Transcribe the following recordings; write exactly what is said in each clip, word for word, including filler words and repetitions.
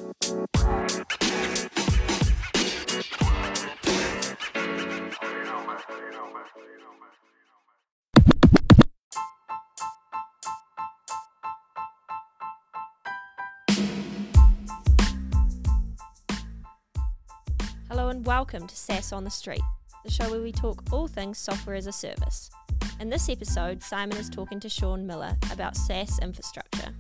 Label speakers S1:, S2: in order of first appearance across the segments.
S1: Hello and welcome to SaaS on the Street, the show where we talk all things software as a service. In this episode, Simon is talking to Sean Miller about SaaS infrastructure.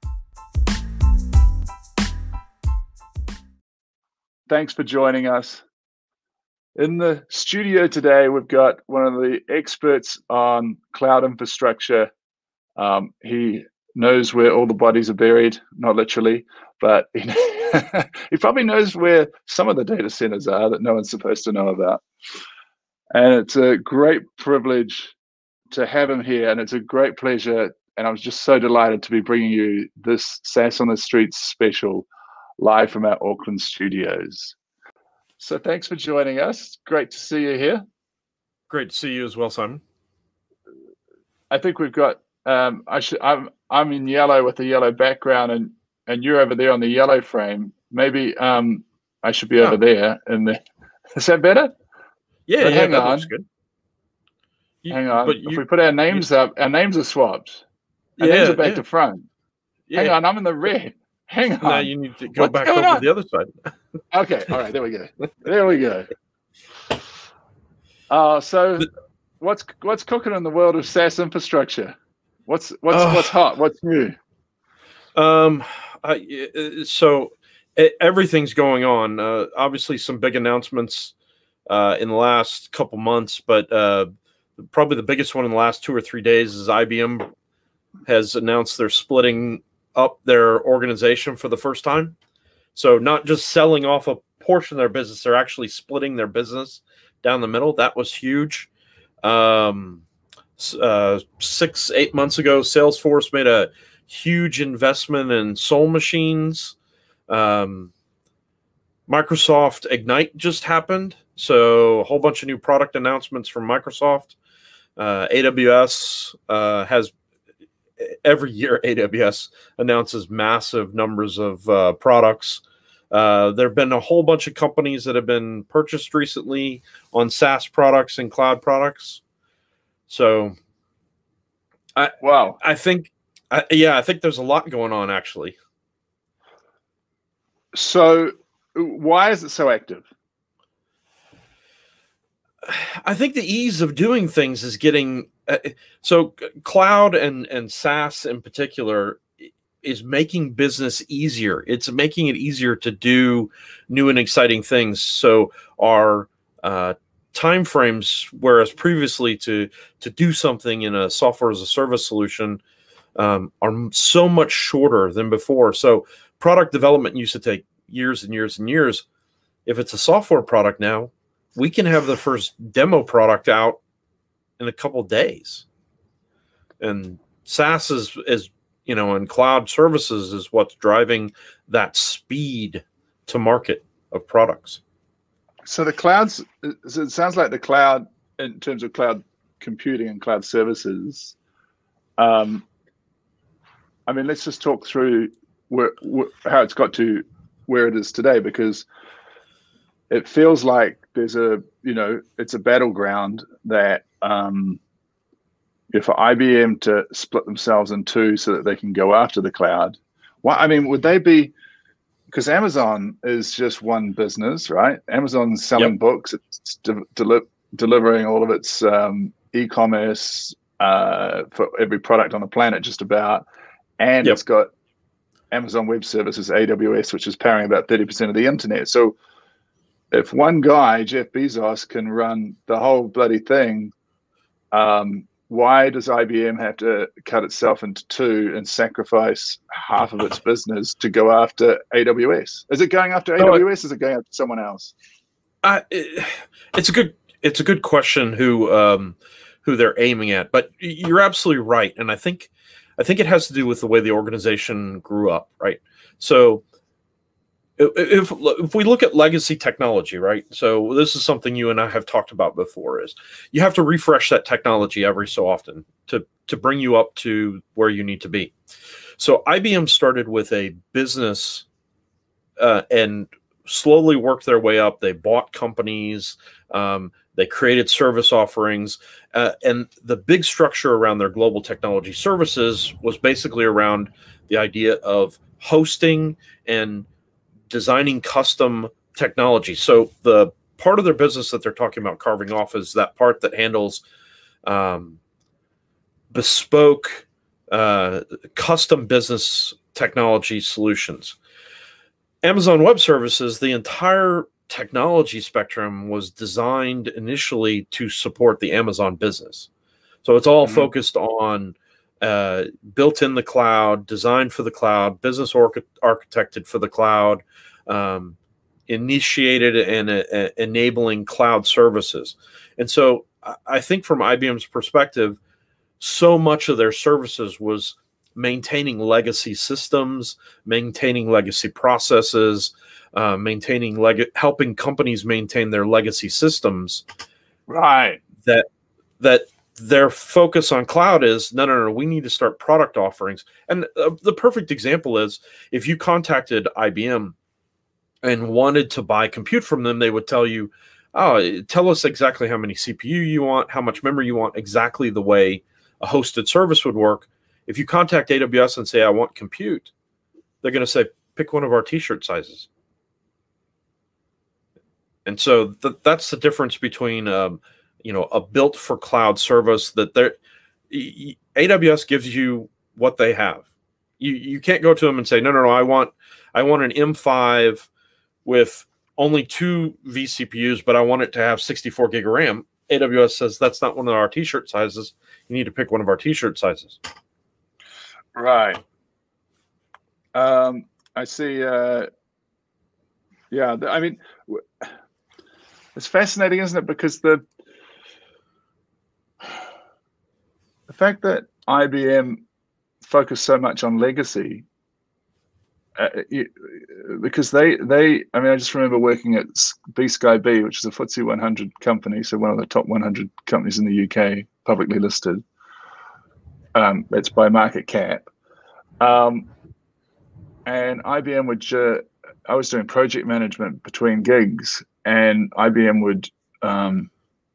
S2: Thanks for joining us. In the studio today, we've got one of the experts on cloud infrastructure. Um, he knows where all the bodies are buried, not literally, but he, he probably knows where some of the data centers are that no one's supposed to know about. And it's a great privilege to have him here, and it's a great pleasure. And I was just so delighted to be bringing you this SaaS on the Streets special live from our Auckland studios. So thanks for joining us. Great to see you here.
S3: Great to see you as well, Simon.
S2: I think we've got. Um, I should. I'm. I'm in yellow with a yellow background, and and you're over there on the yellow frame. Maybe um, I should be
S3: Yeah.
S2: over there. In the. Is that better?
S3: Yeah,
S2: But
S3: yeah,
S2: hang
S3: that
S2: on.
S3: looks good. You-
S2: Hang on.
S3: But
S2: If
S3: you,
S2: we put our names up, our names are swapped. Our
S3: yeah,
S2: names are back
S3: yeah,
S2: to front.
S3: yeah.
S2: Hang on. I'm in the red. Hang on.
S3: Now you need to go
S2: What's
S3: back
S2: going
S3: over
S2: on?
S3: to the other side.
S2: Okay. All right. There we go. There we go. Uh, so
S3: The-
S2: what's what's cooking in the world of SaaS infrastructure? What's what's
S3: Oh.
S2: what's hot? What's new?
S3: Um, I, uh, so e- everything's going on. Uh, obviously, some big announcements uh, in the last couple months, but uh, probably the biggest one in the last two or three days is I B M has announced they're splitting up their organization for the first time. So not just selling off a portion of their business, they're actually splitting their business down the middle. That was huge. Um, s- uh, six, eight months ago, Salesforce made a huge investment in Soul Machines. Um, Microsoft Ignite just happened. So a whole bunch of new product announcements from Microsoft. Uh, A W S uh, has every year A W S announces massive numbers of uh, products. Uh, there have been a whole bunch of companies that have been purchased recently on SaaS products and cloud products. So
S2: Wow.
S3: I think, I, yeah, I think there's a lot going on actually.
S2: So why is it so active?
S3: I think the ease of doing things is getting uh, so c- cloud and and SaaS in particular i- is making business easier. It's making it easier to do new and exciting things. So our uh, time frames, whereas previously to to do something in a software as a service solution, um, are m- so much shorter than before. So product development used to take years and years and years. If it's a software product now, we can have the first demo product out in a couple days. And SaaS is, is, you know, and cloud services is what's driving that speed to market of products.
S2: So the clouds, so it sounds like the cloud, in terms of cloud computing and cloud services, um, I mean, let's just talk through where, where, how it's got to where it is today, because it feels like there's a, you know, it's a battleground that um, you know, for I B M to split themselves in two so that they can go after the cloud. Well, I mean, would they be, because Amazon is just one business, right? Amazon's selling
S3: Yep.
S2: books, it's de- deli- delivering all of its um, e-commerce uh, for every product on the planet, just about, and
S3: Yep.
S2: it's got Amazon Web Services, A W S, which is powering about thirty percent of the internet. So if one guy, Jeff Bezos, can run the whole bloody thing, um, why does I B M have to cut itself into two and sacrifice half of its business to go after A W S? Is it going after
S3: No,
S2: A W S? Or is it going after someone else?
S3: I, it, it's a good it's a good question who um, who they're aiming at, but you're absolutely right, and I think I think it has to do with the way the organization grew up, right? So if if we look at legacy technology, right? So this is something you and I have talked about before: is you have to refresh that technology every so often to to bring you up to where you need to be. So I B M started with a business uh, and slowly worked their way up. They bought companies. Um, they created service offerings. Uh, and the big structure around their global technology services was basically around the idea of hosting and designing custom technology. So the part of their business that they're talking about carving off is that part that handles um, bespoke, uh, custom business technology solutions. Amazon Web Services, the entire technology spectrum was designed initially to support the Amazon business. So it's all mm-hmm. focused on uh, built in the cloud, designed for the cloud, business arch- architected for the cloud, um, initiated and uh, enabling cloud services. And so I think from I B M's perspective, so much of their services was maintaining legacy systems, maintaining legacy processes, uh, maintaining leg- helping companies maintain their legacy systems.
S2: Right.
S3: That that their focus on cloud is no, no, no. We need to start product offerings. And uh, the perfect example is if you contacted I B M and wanted to buy compute from them, they would tell you, "Oh, tell us exactly how many C P U you want, how much memory you want," exactly the way a hosted service would work. If you contact A W S and say, "I want compute," they're going to say, "Pick one of our T-shirt sizes." And so th- that's the difference between, um, you know, a built for cloud service that they're, e- A W S gives you what they have. You you can't go to them and say, "No, no, no, I want I want an M five with only two vCPUs, but I want it to have sixty-four gig of RAM." A W S says that's not one of our T-shirt sizes. You need to pick one of our T-shirt sizes.
S2: Right. Um, I see. Uh, yeah, I mean, it's fascinating, isn't it? Because the the fact that I B M focused so much on legacy, uh, it, because they they I mean, I just remember working at B Sky B, which is a F T S E one hundred company, so one of the top one hundred companies in the U K, publicly listed. Um, it's by market cap. Um, and I B M would, uh, I was doing project management between gigs, and I B M would, um,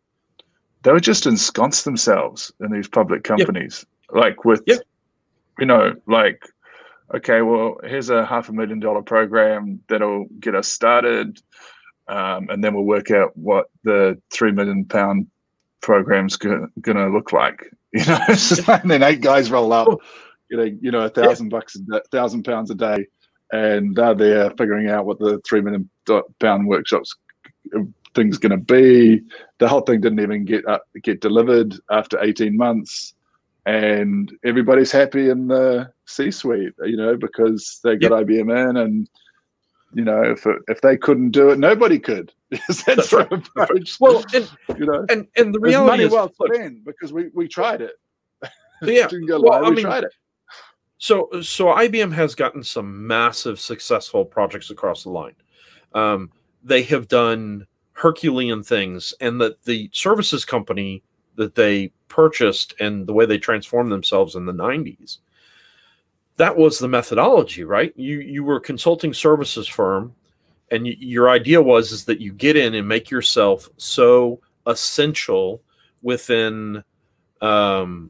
S2: they would just ensconce themselves in these public companies, yep. like with, yep. you know, like, okay, well, here's a half a million dollar program that'll get us started, um, and then we'll work out what the three million pound program's going to look like. You know, and then eight guys roll up, getting, you know, a thousand yeah. bucks, a thousand pounds a day, and uh, they're figuring out what the three million pound workshops thing's going to be. The whole thing didn't even get uh, get delivered after eighteen months, and everybody's happy in the C-suite, you know, because they got yep. I B M in, and you know, if it, if they couldn't do it, nobody could. That's, That's right. approach.
S3: Well, and
S2: you know,
S3: and and the reality
S2: money
S3: is,
S2: well spent because we we tried it.
S3: Yeah,
S2: didn't go
S3: well,
S2: live.
S3: I
S2: we
S3: mean,
S2: tried it.
S3: So so I B M has gotten some massive successful projects across the line. Um, they have done Herculean things, and that the services company that they purchased and the way they transformed themselves in the nineties, that was the methodology, right? You you were a consulting services firm, and y- your idea was is that you get in and make yourself so essential within um,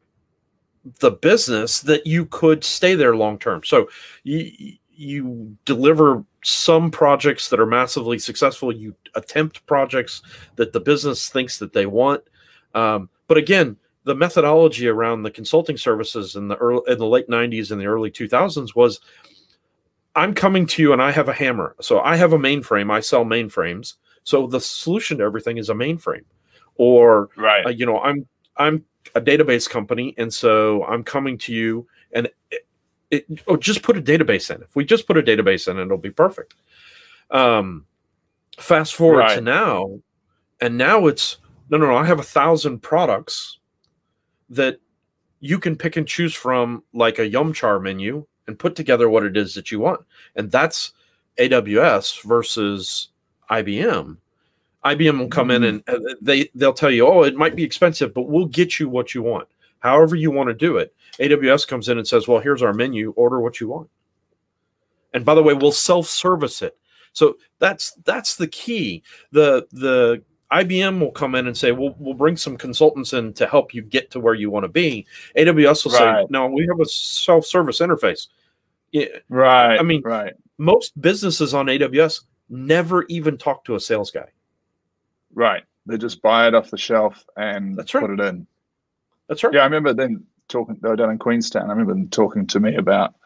S3: the business that you could stay there long term. So you you deliver some projects that are massively successful. You attempt projects that the business thinks that they want. Um, but again, the methodology around the consulting services in the early, in the late nineties and the early two thousands was, I'm coming to you and I have a hammer. So I have a mainframe. I sell mainframes. So the solution to everything is a mainframe. Or,
S2: right.
S3: uh, you know, I'm I'm a database company, and so I'm coming to you and it, it, oh, just put a database in. If we just put a database in, it'll be perfect. Um, fast forward right. to now, and now it's, no, no, no, I have a thousand products that you can pick and choose from, like a Yum-Char menu, and put together what it is that you want. And that's A W S versus I B M. I B M will come mm-hmm. in and they, they'll tell you, oh, it might be expensive, but we'll get you what you want. However you want to do it. A W S comes in and says, well, here's our menu. Order what you want. And by the way, we'll self-service it. So that's that's the key. The the I B M will come in and say, we'll, we'll bring some consultants in to help you get to where you want to be. A W S will right. say, no, we have a self-service interface. Yeah.
S2: Right.
S3: I mean,
S2: right.
S3: most businesses on A W S never even talk to a sales guy.
S2: Right. They just buy it off the shelf and
S3: That's right.
S2: put it in.
S3: That's right.
S2: Yeah, I remember them talking, they were down in Queenstown. I remember them talking to me about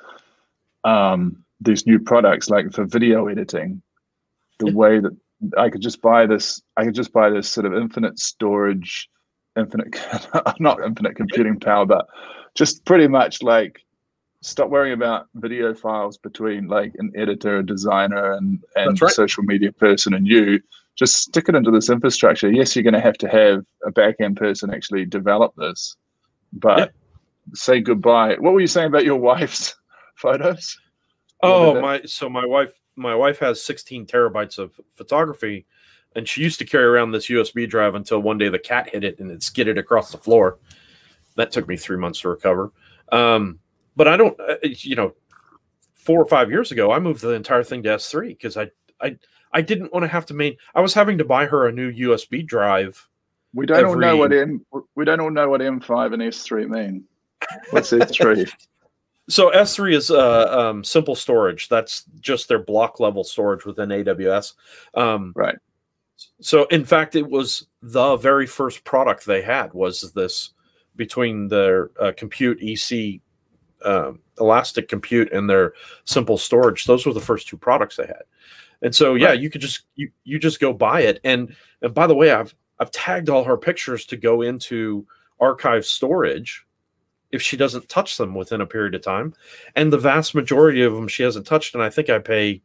S2: um, these new products, like for video editing, the yeah. way that I could just buy this, I could just buy this sort of infinite storage, infinite, not infinite computing power, but just pretty much like stop worrying about video files between like an editor, a designer, and, and
S3: right.
S2: a social media person and you. Just stick it into this infrastructure. Yes, you're going to have to have a back-end person actually develop this, but yeah. say goodbye. What were you saying about your wife's photos?
S3: Oh, my! So my wife, my wife has sixteen terabytes of photography, and she used to carry around this U S B drive until one day the cat hit it and it skidded across the floor. That took me three months to recover. Um, but I don't, you know, four or five years ago, I moved the entire thing to S three because I, I. I didn't want to have to main. I was having to buy her a new U S B drive.
S2: We don't every, all know what M. We don't all know what M five and S three mean. What's S three?
S3: So S three is uh, um, simple storage. That's just their block level storage within A W S. Um,
S2: right.
S3: So in fact, it was the very first product they had was this between their uh, compute E C, um, elastic compute, and their simple storage. Those were the first two products they had. And so, yeah, right. you could just you you just go buy it. And and by the way, I've I've tagged all her pictures to go into archive storage if she doesn't touch them within a period of time. And the vast majority of them she hasn't touched. And I think I pay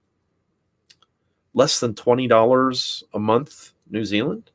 S3: less than twenty dollars a month, New Zealand,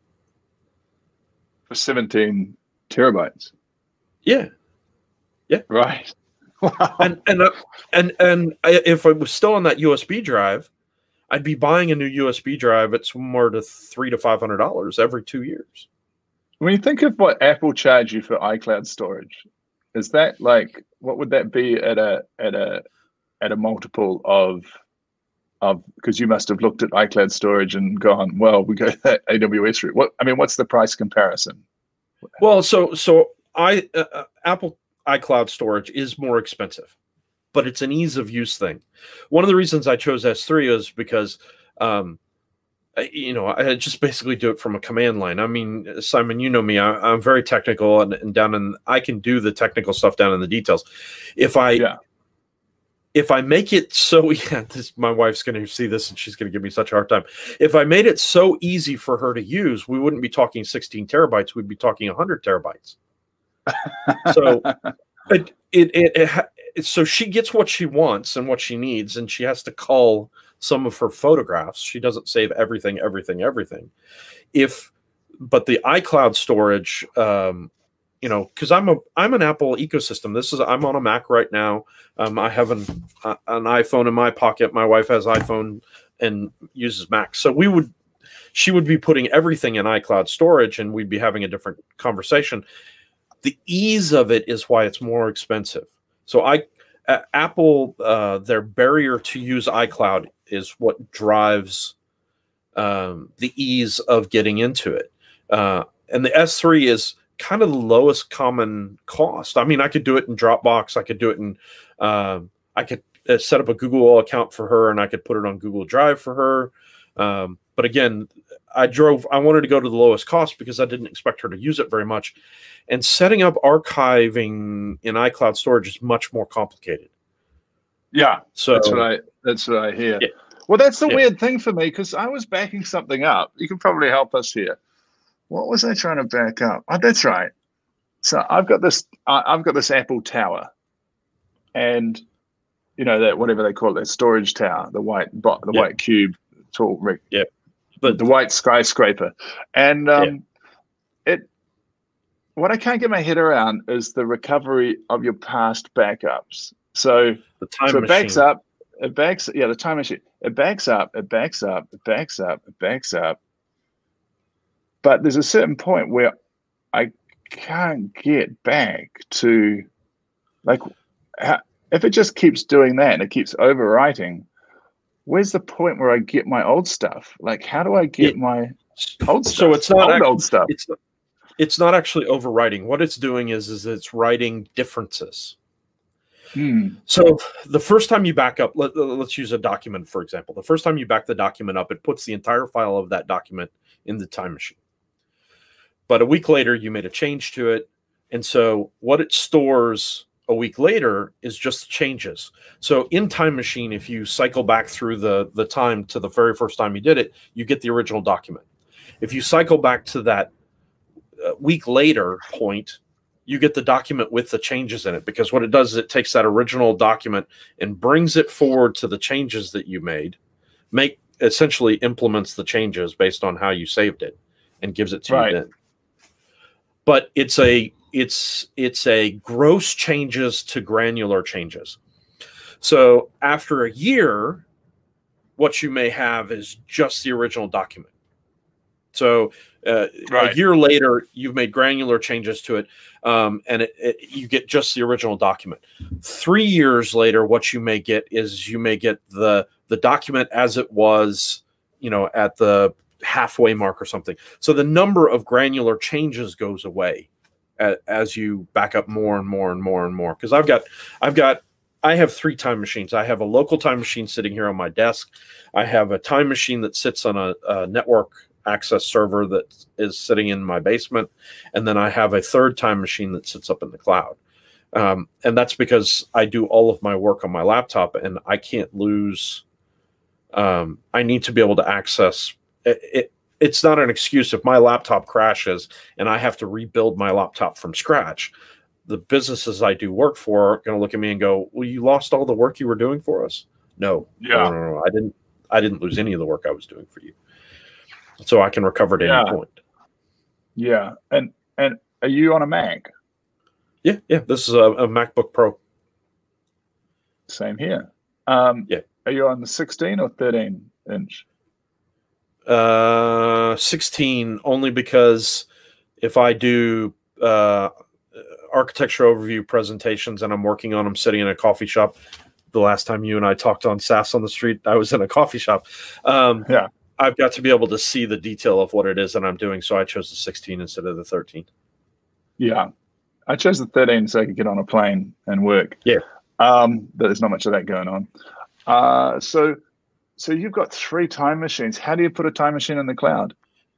S2: for seventeen terabytes.
S3: Yeah, yeah,
S2: right.
S3: Wow. And and uh, and and if I was still on that U S B drive, I'd be buying a new U S B drive at somewhere to three to five hundred dollars every two years.
S2: When you think of what Apple charge you for iCloud storage, is that like what would that be at a at a at a multiple of of because you must have looked at iCloud storage and gone, well, we go that A W S route. What I mean, what's the price comparison?
S3: Well, so so I uh, Apple iCloud storage is more expensive, but it's an ease of use thing. One of the reasons I chose S three is because, um, I, you know, I just basically do it from a command line. I mean, Simon, you know me, I, I'm very technical and, and down in, I can do the technical stuff down in the details. If I,
S2: yeah.
S3: if I make it so, yeah, this, my wife's going to see this and she's going to give me such a hard time. If I made it so easy for her to use, we wouldn't be talking sixteen terabytes. We'd be talking a hundred terabytes. So it, it, it, it, so she gets what she wants and what she needs, and she has to cull some of her photographs. She doesn't save everything, everything, everything. If, but the iCloud storage, um, you know, because I'm a I'm an Apple ecosystem. This is I'm on a Mac right now. Um, I have an uh, an iPhone in my pocket. My wife has iPhone and uses Mac. So we would, she would be putting everything in iCloud storage, and we'd be having a different conversation. The ease of it is why it's more expensive. So I, uh, Apple, uh, their barrier to use iCloud is what drives um, the ease of getting into it. Uh, and the S three is kind of the lowest common cost. I mean, I could do it in Dropbox. I could do it in, uh, I could uh, set up a Google account for her, and I could put it on Google Drive for her. Um, but again, I drove, I wanted to go to the lowest cost because I didn't expect her to use it very much. And setting up archiving in iCloud storage is much more complicated.
S2: Yeah,
S3: so
S2: that's what I that's what I hear.
S3: Yeah.
S2: Well, that's the
S3: yeah.
S2: weird thing for me, because I was backing something up. You can probably help us here. What was I trying to back up? Oh, that's right. So I've got this. Uh, I've got this Apple Tower, and you know that whatever they call it, that storage tower, the white bot, the
S3: yeah.
S2: white cube, tall,
S3: yeah,
S2: but the white skyscraper, and um, yeah. it. What I can't get my head around is the recovery of your past backups. So,
S3: the time
S2: so it
S3: machine.
S2: backs up, it backs, yeah, the time machine. It backs up, it backs up, it backs up, it backs up. But there's a certain point where I can't get back to, like, how, if it just keeps doing that and it keeps overwriting, where's the point where I get my old stuff? Like, how do I get
S3: it,
S2: my old stuff?
S3: So it's not
S2: old,
S3: actually,
S2: old stuff.
S3: It's not, it's not actually overwriting. What it's doing is, is it's writing differences.
S2: Hmm.
S3: So the first time you back up, let, let's use a document, for example. The first time you back the document up, it puts the entire file of that document in the time machine. But a week later, you made a change to it. And so what it stores a week later is just changes. So in Time Machine, if you cycle back through the, the time to the very first time you did it, you get the original document. If you cycle back to that uh, week later point, you get the document with the changes in it, because what it does is it takes that original document and brings it forward to the changes that you made, make essentially implements the changes based on how you saved it and gives it to
S2: Right.
S3: you then. But it's a it's it's a gross changes to granular changes. So after a year, what you may have is just the original document. So uh,
S2: Right.
S3: a year later, you've made granular changes to it, um, and it, it, you get just the original document. Three years later, what you may get is you may get the the document as it was, you know, at the halfway mark or something. So the number of granular changes goes away as, as you back up more and more and more and more. Because I've got, I've got, I have three time machines. I have a local time machine sitting here on my desk. I have a time machine that sits on a, a network access server that is sitting in my basement, and then I have a third time machine that sits up in the cloud. Um, and that's because I do all of my work on my laptop, and I can't lose. Um, I need to be able to access. It, it, it's not an excuse if my laptop crashes and I have to rebuild my laptop from scratch. The businesses I do work for are going to look at me and go, "Well, you lost all the work you were doing for us." No,
S2: Yeah.
S3: no, no, no, I didn't. I didn't lose any of the work I was doing for you. So I can recover at
S2: Yeah.
S3: any point.
S2: Yeah. And and are you on a Mac?
S3: Yeah, yeah. This is a, a MacBook Pro.
S2: Same here. Um,
S3: Yeah.
S2: Are you on the sixteen or thirteen inch?
S3: Uh, sixteen, only because if I do uh, architecture overview presentations and I'm working on them sitting in a coffee shop. The last time you and I talked on SaaS on the Street, I was in a coffee shop. Um,
S2: Yeah.
S3: I've got to be able to see the detail of what it is that I'm doing, so I chose the sixteen instead of the thirteen.
S2: Yeah. I chose the thirteen so I could get on a plane and work.
S3: Yeah.
S2: Um, but there's not much of that going on. Uh, so, so you've got three time machines. How do you put a time machine in the cloud?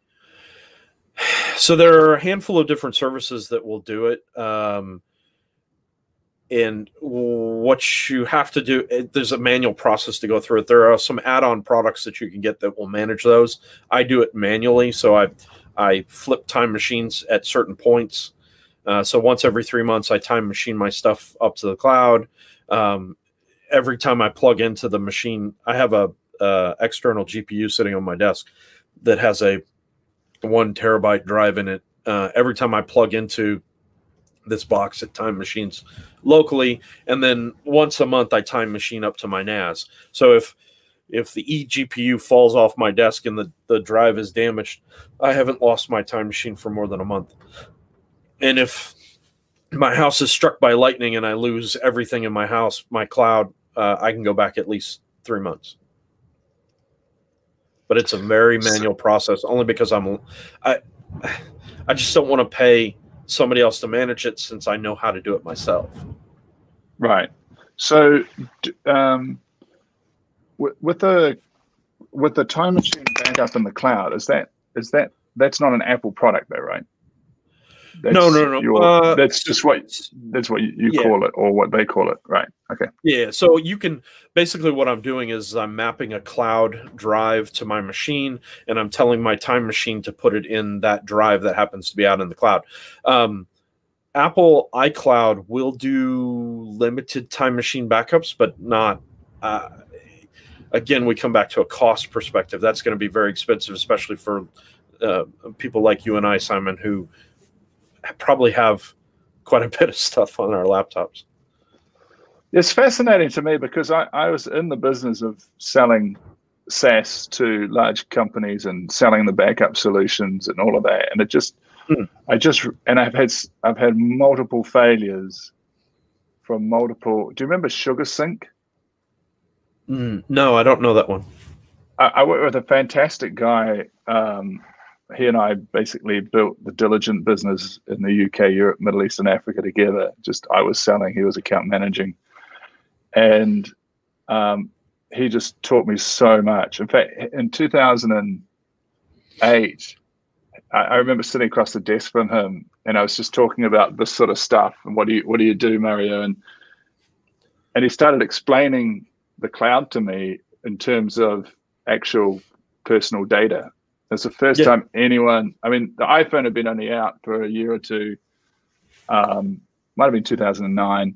S3: So there are a handful of different services that will do it. Um, and what you have to do, it, there's a manual process to go through it. There are some add-on products that you can get that will manage those. I do it manually. So I, I flip time machines at certain points. Uh, so once every three months, I time machine my stuff up to the cloud. Um, every time I plug into the machine, I have a uh, external G P U sitting on my desk that has a one terabyte drive in it. Uh, every time I plug into this box, it time machines locally, and then once a month I time machine up to my N A S. So if if the eGPU falls off my desk and the, the drive is damaged, I haven't lost my time machine for more than a month. And if my house is struck by lightning and I lose everything in my house, my cloud, uh, I can go back at least three months. But it's a very manual process, only because I'm, I, I just don't want to pay somebody else to manage it since I know how to do it myself.
S2: Right. So, um, with, with the with the time machine backup in the cloud, is that is that that's not an Apple product though, right? That's
S3: no, no, no.
S2: Your,
S3: uh,
S2: that's just what that's what you, you
S3: yeah.
S2: call it, or what they call it, right? Okay.
S3: Yeah. So you can basically what I'm doing is I'm mapping a cloud drive to my machine, and I'm telling my time machine to put it in that drive that happens to be out in the cloud. Um, Apple iCloud will do limited time machine backups, but not. Uh, again, we come back to a cost perspective. That's going to be very expensive, especially for uh, people like you and I, Simon, who probably have quite a bit of stuff on our laptops.
S2: It's fascinating to me because I, I was in the business of selling SaaS to large companies and selling the backup solutions and all of that. And it just, hmm. I just, and I've had, I've had multiple failures from multiple, do you remember SugarSync?
S3: Mm, no, I don't know that one.
S2: I, I work with a fantastic guy. Um, he and I basically built the Diligent business in the U K, Europe, Middle East, and Africa together. Just I was selling, he was account managing, and um, he just taught me so much. In fact, in two thousand eight, I, I remember sitting across the desk from him, and I was just talking about this sort of stuff. And what do you what do you do, Mario? And and he started explaining the cloud to me in terms of actual personal data. It's the first yeah. time anyone, I mean, the iPhone had been only out for a year or two, um, might have been two thousand nine.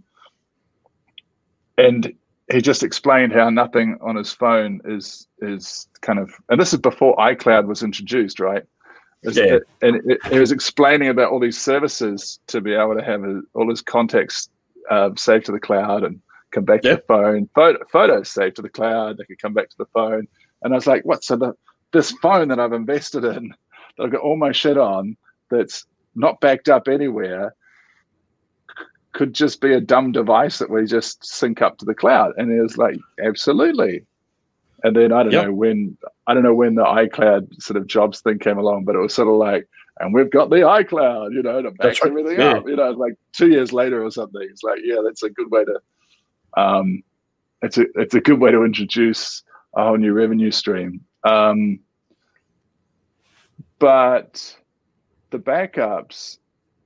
S2: And he just explained how nothing on his phone is, is kind of, and this is before iCloud was introduced, right?
S3: Yeah.
S2: It, and it, it was explaining about all these services to be able to have a, all his contacts uh, saved to the cloud and come back
S3: yeah.
S2: to the phone, Photo, photos saved to the cloud, they could come back to the phone. And I was like, what? So the, this phone that I've invested in, that I've got all my shit on, that's not backed up anywhere, could just be a dumb device that we just sync up to the cloud. And it was like, absolutely. And then I don't yep. know when, I don't know when the iCloud sort of jobs thing came along, but it was sort of like, and we've got the iCloud, you know, to back right. everything yeah. up. You know, like two years later or something. It's like, yeah, that's a good way to, um, it's a it's a good way to introduce a whole new revenue stream. Um, but the backups,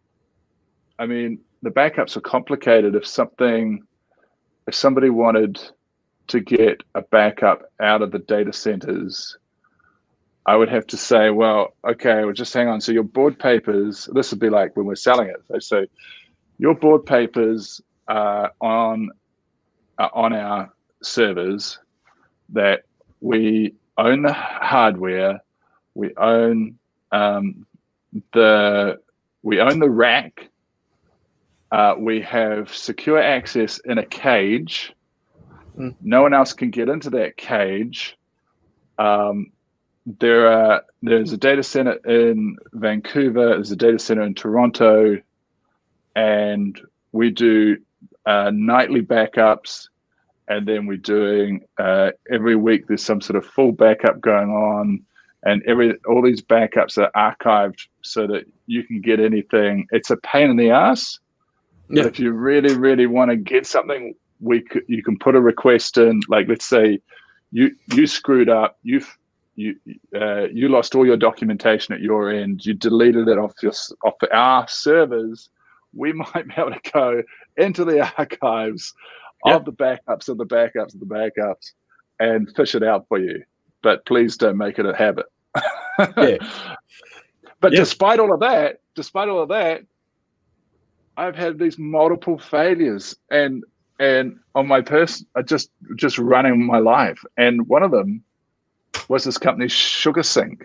S2: I mean, the backups are complicated. If something, if somebody wanted to get a backup out of the data centers, I would have to say, well, okay, well, just hang on. So your board papers, this would be like when we're selling it. They say, your board papers are on, are on our servers, that we own the hardware, we own um, the, we own the rack, uh, we have secure access in a cage. Mm. No one else can get into that cage. Um, there are, there's a data center in Vancouver, there's a data center in Toronto, and we do uh, nightly backups. And then we're doing uh, every week, there's some sort of full backup going on, and every all these backups are archived so that you can get anything. It's a pain in the ass, yeah. but if you really, really want to get something, we could, you can put a request in. Like, let's say you you screwed up, you you uh, you lost all your documentation at your end, you deleted it off your off our servers. We might be able to go into the archives Yep. of the backups of the backups of the backups and fish it out for you. But please don't make it a habit. yeah. But yeah. despite all of that, despite all of that, I've had these multiple failures and and on my person, just just running my life. And one of them was this company SugarSync.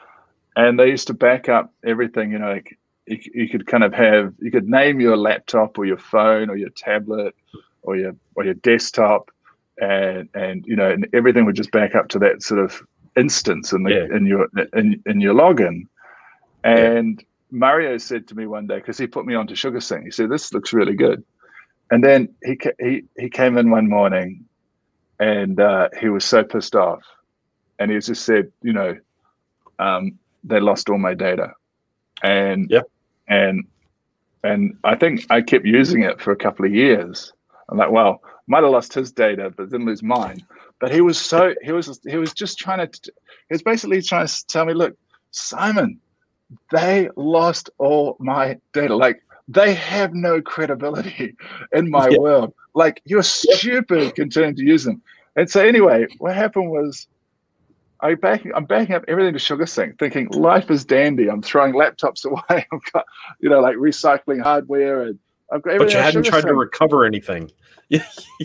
S2: And they used to back up everything, you know, like you, you could kind of have, you could name your laptop or your phone or your tablet or your or your desktop, and and you know, and everything would just back up to that sort of instance in the yeah. in your in, in your login. And yeah. Mario said to me one day, because he put me onto SugarSync, he said, "This looks really good." And then he he he came in one morning, and uh, he was so pissed off, and he just said, you know, um, they lost all my data, and
S3: yeah,
S2: and and I think I kept using it for a couple of years. I'm like, well, might have lost his data, but didn't lose mine. But he was so he was he was just trying to he was basically trying to tell me, look, Simon, they lost all my data. Like, they have no credibility in my yeah. world. Like, you're stupid continuing to use them. And so anyway, what happened was I backing I'm backing up everything to SugarSync, thinking life is dandy. I'm throwing laptops away. I've got, you know, like recycling hardware, and I've got everything.
S3: But you hadn't tried to recover anything. you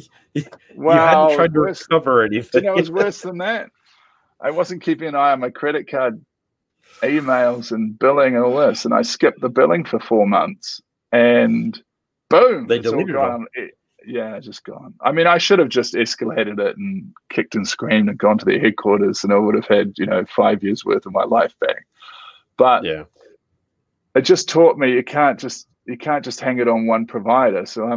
S2: well,
S3: hadn't tried to
S2: worse,
S3: recover anything.
S2: You know, it was worse than that. I wasn't keeping an eye on my credit card emails and billing and all this, and I skipped the billing for four months, and boom,
S3: they deleted them.
S2: It, yeah, just gone. I mean, I should have just escalated it and kicked and screamed and gone to their headquarters, and I would have had, you know, five years worth of my life back. But
S3: yeah,
S2: it just taught me you can't just you can't just hang it on one provider. So I'm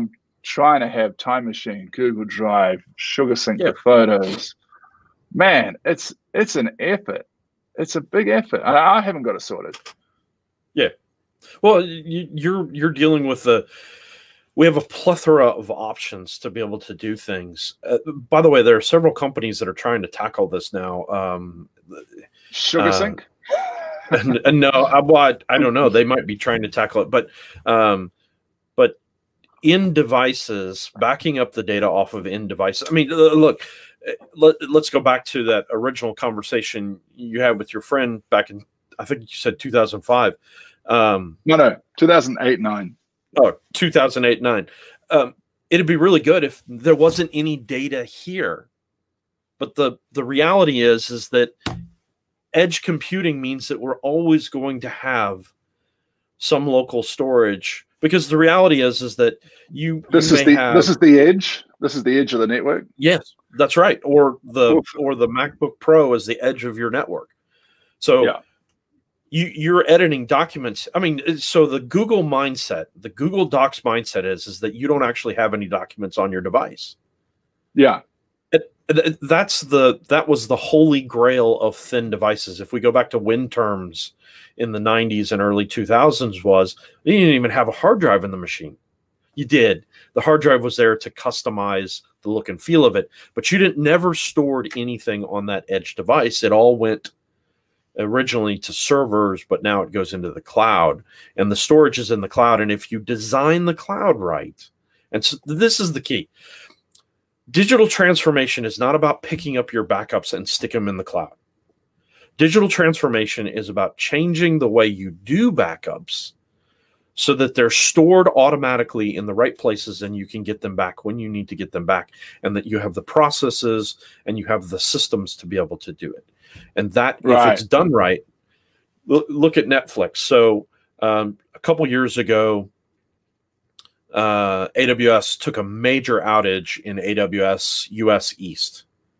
S2: trying to have Time Machine, Google Drive, SugarSync
S3: Yeah.
S2: for photos. Man, it's it's an effort. It's a big effort. I, I haven't got it sorted.
S3: Yeah. Well, you, you're you're dealing with the. We have a plethora of options to be able to do things. Uh, by the way, there are several companies that are trying to tackle this now. Um,
S2: SugarSync.
S3: Uh, and, and no, I, well, I, I don't know. They might be trying to tackle it, but um, but in devices, backing up the data off of in devices. I mean, look. Let, let's go back to that original conversation you had with your friend back in, I think you said two thousand five. Um,
S2: no, no, two thousand eight, nine.
S3: Oh, two thousand eight, nine. Um, it'd be really good if there wasn't any data here. But the, the reality is, is that edge computing means that we're always going to have some local storage, because the reality is, is that you,
S2: this
S3: you
S2: is
S3: may
S2: the,
S3: have,
S2: this is the edge. This is the edge of the network.
S3: Yes, that's right. Or the,
S2: Oof.
S3: or the MacBook Pro is the edge of your network. So
S2: yeah.
S3: you, you're editing documents. I mean, so the Google mindset, the Google Docs mindset is, is that you don't actually have any documents on your device.
S2: Yeah.
S3: It, it, that's the, that was the holy grail of thin devices. If we go back to Win terms in the nineties and early two thousands, was you didn't even have a hard drive in the machine. You did. The hard drive was there to customize the look and feel of it, but you didn't never stored anything on that edge device. It all went originally to servers, but now it goes into the cloud, and the storage is in the cloud. And if you design the cloud right, and so this is the key, digital transformation is not about picking up your backups and stick them in the cloud. Digital transformation is about changing the way you do backups so that they're stored automatically in the right places and you can get them back when you need to get them back, and that you have the processes and you have the systems to be able to do it. And that,
S2: right.
S3: if it's done right, look, look at Netflix. So um, a couple years ago, uh, A W S took a major outage in A W S U S East.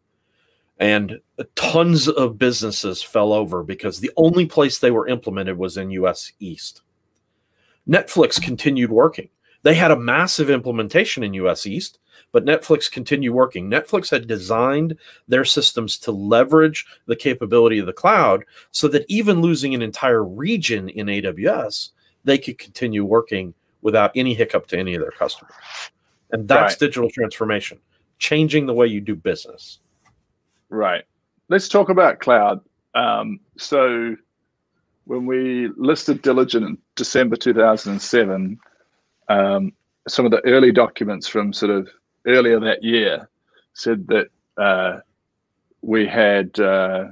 S3: And tons of businesses fell over because the only place they were implemented was in U S East. Netflix continued working. They had a massive implementation in U S East, but Netflix continued working. Netflix had designed their systems to leverage the capability of the cloud so that even losing an entire region in A W S, they could continue working without any hiccup to any of their customers. And that's
S2: right.
S3: digital transformation, changing the way you do business.
S2: Right. Let's talk about cloud. Um, so when we listed Diligent in December two thousand seven, um, some of the early documents from sort of earlier that year said that uh, we had uh,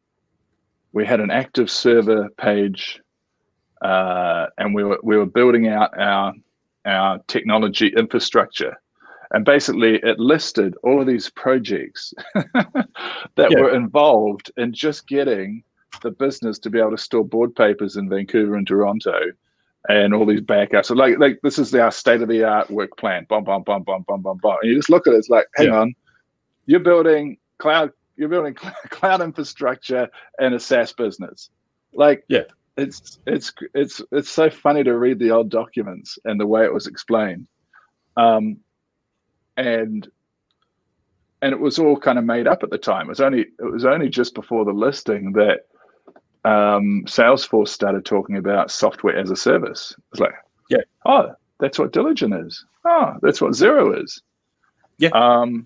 S2: we had an active server page, uh, and we were we were building out our our technology infrastructure. And basically, it listed all of these projects that
S3: yeah.
S2: were involved in just getting the business to be able to store board papers in Vancouver and Toronto, and all these backups. So, like, like this is our state-of-the-art work plan. Bum, bum, bum, bum, bum, bum, bum. And you just look at it, it's like, hang
S3: yeah.
S2: on, you're building cloud, you're building cloud infrastructure in a SaaS business. Like,
S3: yeah,
S2: it's it's it's it's so funny to read the old documents and the way it was explained. Um, And and it was all kind of made up at the time. It was only it was only just before the listing that um, Salesforce started talking about software as a service. It's like,
S3: yeah,
S2: oh, that's what Diligent is. Oh, that's what Xero is.
S3: Yeah.
S2: Um,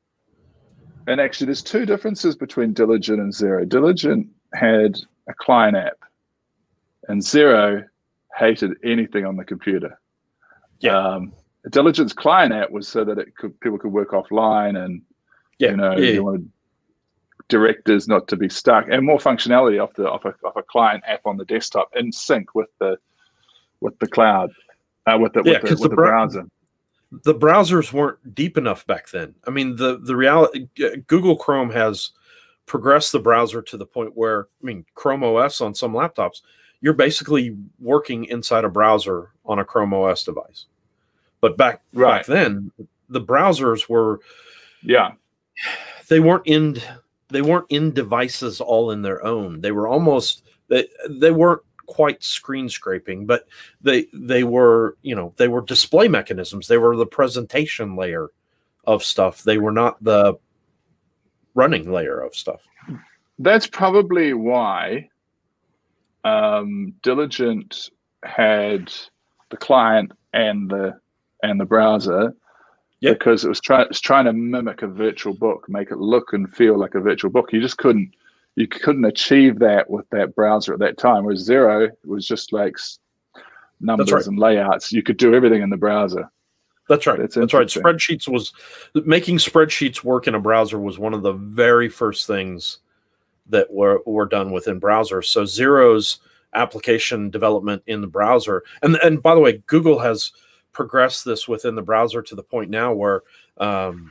S2: and actually, there's two differences between Diligent and Xero. Diligent had a client app, and Xero hated anything on the computer.
S3: Yeah.
S2: Um, Diligent's client app was so that it could people could work offline, and
S3: yeah.
S2: you know
S3: yeah.
S2: you wanted directors not to be stuck, and more functionality off the off a, off a client app on the desktop in sync with the with the cloud, uh, with the
S3: yeah,
S2: with the, with
S3: the,
S2: the
S3: br-
S2: browser.
S3: The browsers weren't deep enough back then. I mean, the the reality, Google Chrome has progressed the browser to the point where, I mean, Chrome O S on some laptops, you're basically working inside a browser on a Chrome O S device. But back
S2: Right.
S3: back then, the browsers were,
S2: Yeah,
S3: they weren't in they weren't in devices all in their own. They were almost they they weren't quite screen scraping, but they they were, you know, they were display mechanisms. They were the presentation layer of stuff. They were not the running layer of stuff.
S2: That's probably why um, Diligent had the client and the and the browser,
S3: yeah.
S2: because it was trying it's trying to mimic a virtual book, make it look and feel like a virtual book. You just couldn't you couldn't achieve that with that browser at that time. Whereas Xero was just like numbers
S3: right.
S2: and layouts. You could do everything in the browser.
S3: That's right.
S2: That's,
S3: That's right. Spreadsheets was making spreadsheets work in a browser was one of the very first things that were were done within browsers. So Xero's application development in the browser, and and by the way, Google has progress this within the browser to the point now where um,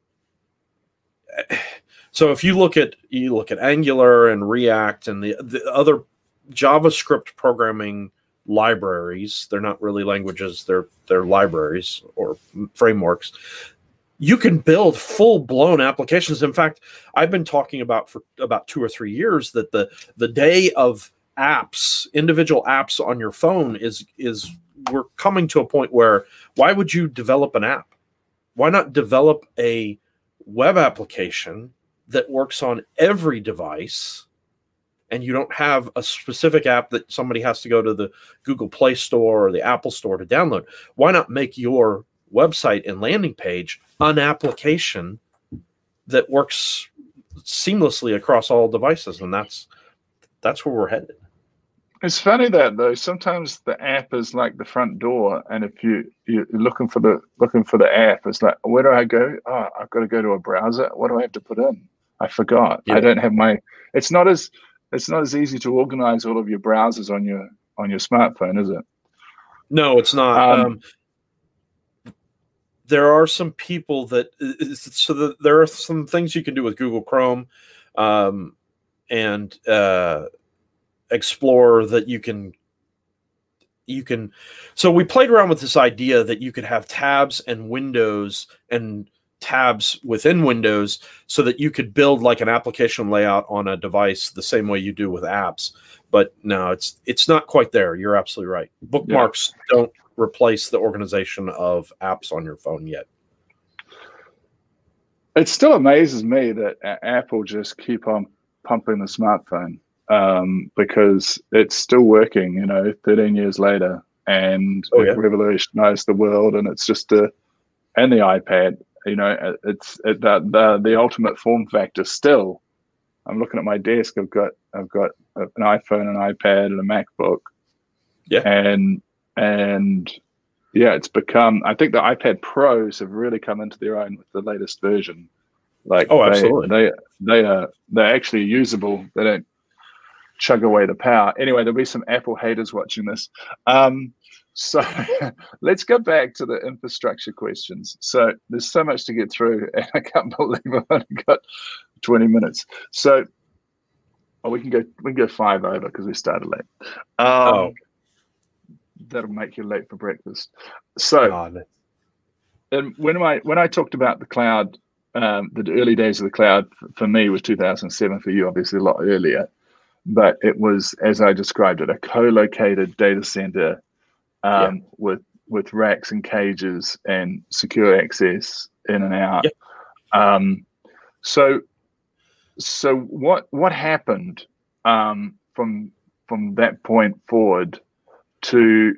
S3: so if you look at you look at Angular and React and the, the other JavaScript programming libraries, they're not really languages, they're they're libraries or frameworks. You can build full-blown applications. In fact, I've been talking about for about two or three years that the the day of apps, individual apps on your phone is is we're coming to a point where why would you develop an app? Why not develop a web application that works on every device, and you don't have a specific app that somebody has to go to the Google Play Store or the Apple Store to download? Why not make your website and landing page an application that works seamlessly across all devices? And that's that's where we're headed.
S2: It's funny that though sometimes the app is like the front door, and if you you're looking for the looking for the app, it's like, where do I go? Oh, I've got to go to a browser. What do I have to put in? I forgot. Yeah. I don't have my. It's not as it's not as easy to organize all of your browsers on your on your smartphone, is it?
S3: No, it's not. Um, um, there are some people that so the, there are some things you can do with Google Chrome, um, and. Uh, Explorer that you can you can so we played around with this idea that you could have tabs and windows and tabs within Windows so that you could build like an application layout on a device the same way you do with apps. But no, it's it's not quite there. You're absolutely right. Bookmarks yeah. don't replace the organization of apps on your phone yet.
S2: It still amazes me that Apple just keep on pumping the smartphone. Um, because it's still working, you know, thirteen years later, and
S3: oh,
S2: it
S3: yeah.
S2: revolutionized the world. And it's just a, and the iPad, you know, it's it, the, the the ultimate form factor. Still, I'm looking at my desk. I've got I've got an iPhone, an iPad, and a MacBook.
S3: Yeah,
S2: and and yeah, it's become. I think the iPad Pros have really come into their own with the latest version. Like,
S3: oh, absolutely,
S2: they they, they are they're actually usable. They don't chug away the power. Anyway, there'll be some Apple haters watching this. Um, so let's go back to the infrastructure questions. So there's so much to get through, and I can't believe I've only got twenty minutes. So oh, we can go we can go five over because we started late. Um,
S3: oh,
S2: that'll make you late for breakfast. So,
S3: God.
S2: and when I when I talked about the cloud, um, the early days of the cloud for me was two thousand seven. For you, obviously, a lot earlier. But it was, as I described it, a co-located data center um, yeah. with with racks and cages and secure access in and out.
S3: Yeah.
S2: Um, so, so what what happened um, from from that point forward to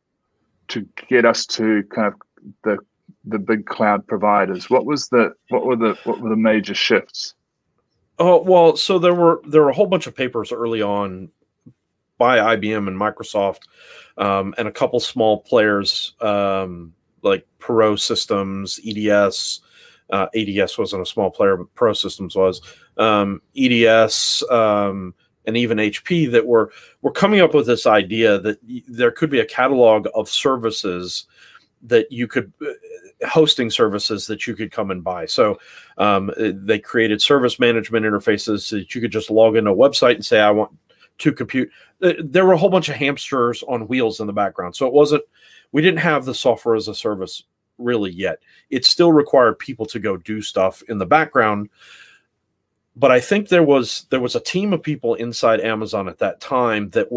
S2: to get us to kind of the the big cloud providers? What was the what were the what were the major shifts?
S3: Oh, well, so there were there were a whole bunch of papers early on by I B M and Microsoft, um, and a couple small players um, like Perot Systems, E D S. Uh, A D S wasn't a small player, but Perot Systems was. Um, E D S um, and even H P that were were coming up with this idea that there could be a catalog of services that you could. Hosting services that you could come and buy. So um, they created service management interfaces so that you could just log into a website and say, I want to compute. There were a whole bunch of hamsters on wheels in the background. So it wasn't, we didn't have the software as a service really yet. It still required people to go do stuff in the background. But I think there was, there was a team of people inside Amazon at that time that were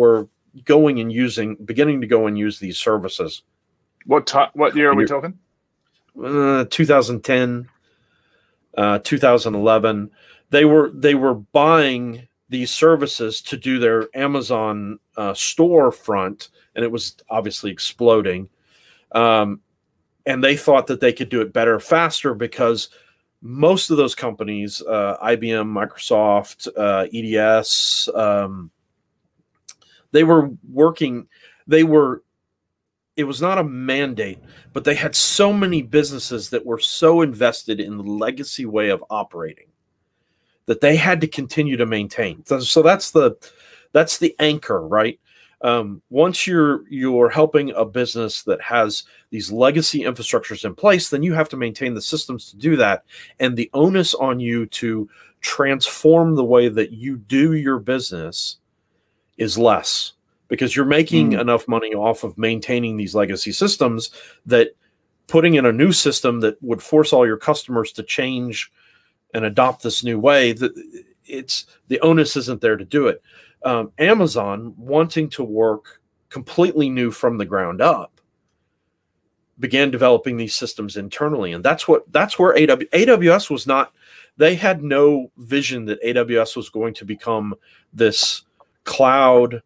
S3: going and using, beginning to go and use these services.
S2: What ti- What year are we talking?
S3: Uh, two thousand ten, uh, two thousand eleven. They were they were buying these services to do their Amazon uh, storefront, and it was obviously exploding. Um, and they thought that they could do it better, faster, because most of those companies, uh, I B M, Microsoft, uh, E D S, um, they were working, they were, it was not a mandate, but they had so many businesses that were so invested in the legacy way of operating that they had to continue to maintain. So, so that's the, that's the anchor, right? Um, once you're you're helping a business that has these legacy infrastructures in place, then you have to maintain the systems to do that. And the onus on you to transform the way that you do your business is less, because you're making mm. enough money off of maintaining these legacy systems that putting in a new system that would force all your customers to change and adopt this new way, that it's the onus isn't there to do it. Um, Amazon, wanting to work completely new from the ground up, began developing these systems internally, and that's what that's where A W, A W S was not. They had no vision that A W S was going to become this cloud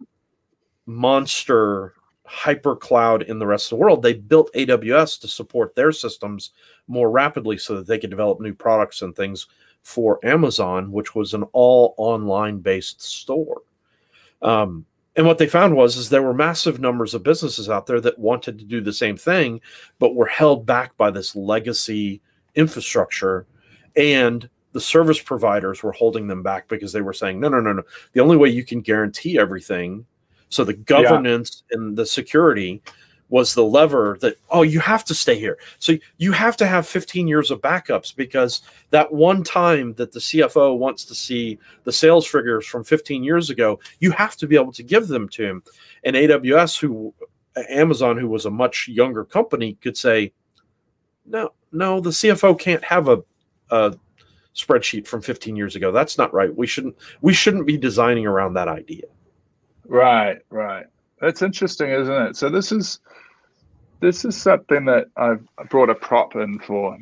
S3: monster, hyper cloud in the rest of the world. They built A W S to support their systems more rapidly so that they could develop new products and things for Amazon, which was an all online based store. Um, and what they found was is there were massive numbers of businesses out there that wanted to do the same thing, but were held back by this legacy infrastructure, and the service providers were holding them back because they were saying, no, no, no, no. The only way you can guarantee everything, so the governance yeah. and the security was the lever that, oh, you have to stay here. So you have to have fifteen years of backups, because that one time that the C F O wants to see the sales figures from fifteen years ago, you have to be able to give them to him. And A W S, who Amazon, who was a much younger company, could say, no, no, the C F O can't have a, a spreadsheet from fifteen years ago. That's not right. We shouldn't, we shouldn't be designing around that idea.
S2: Right, right. That's interesting, isn't it? So this is, This is something that I've brought a prop in for.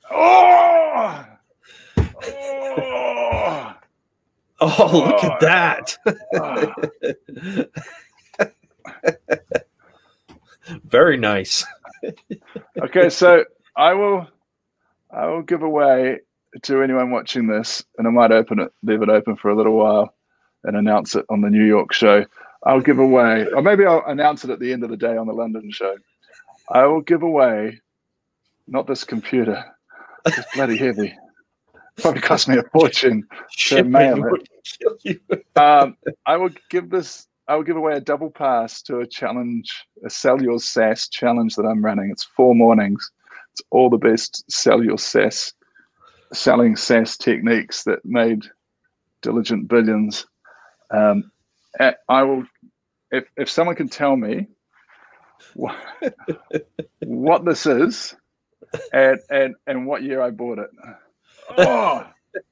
S2: Oh! Oh,
S3: oh look at that. Very nice.
S2: Okay, so I will I will give away to anyone watching this, and I might open it, leave it open for a little while and announce it on the New York show. I'll give away, or maybe I'll announce it at the end of the day on the London show. I will give away, not this computer, it's bloody heavy. Probably cost me a fortune to mail it. Um, I will give this, I will give away a double pass to a challenge, a Sell Your SaaS challenge that I'm running. It's four mornings. It's all the best Sell Your SaaS, selling SaaS techniques that made Diligent billions. Um, I will, if, if someone can tell me what, what this is and, and and what year I bought it. Oh,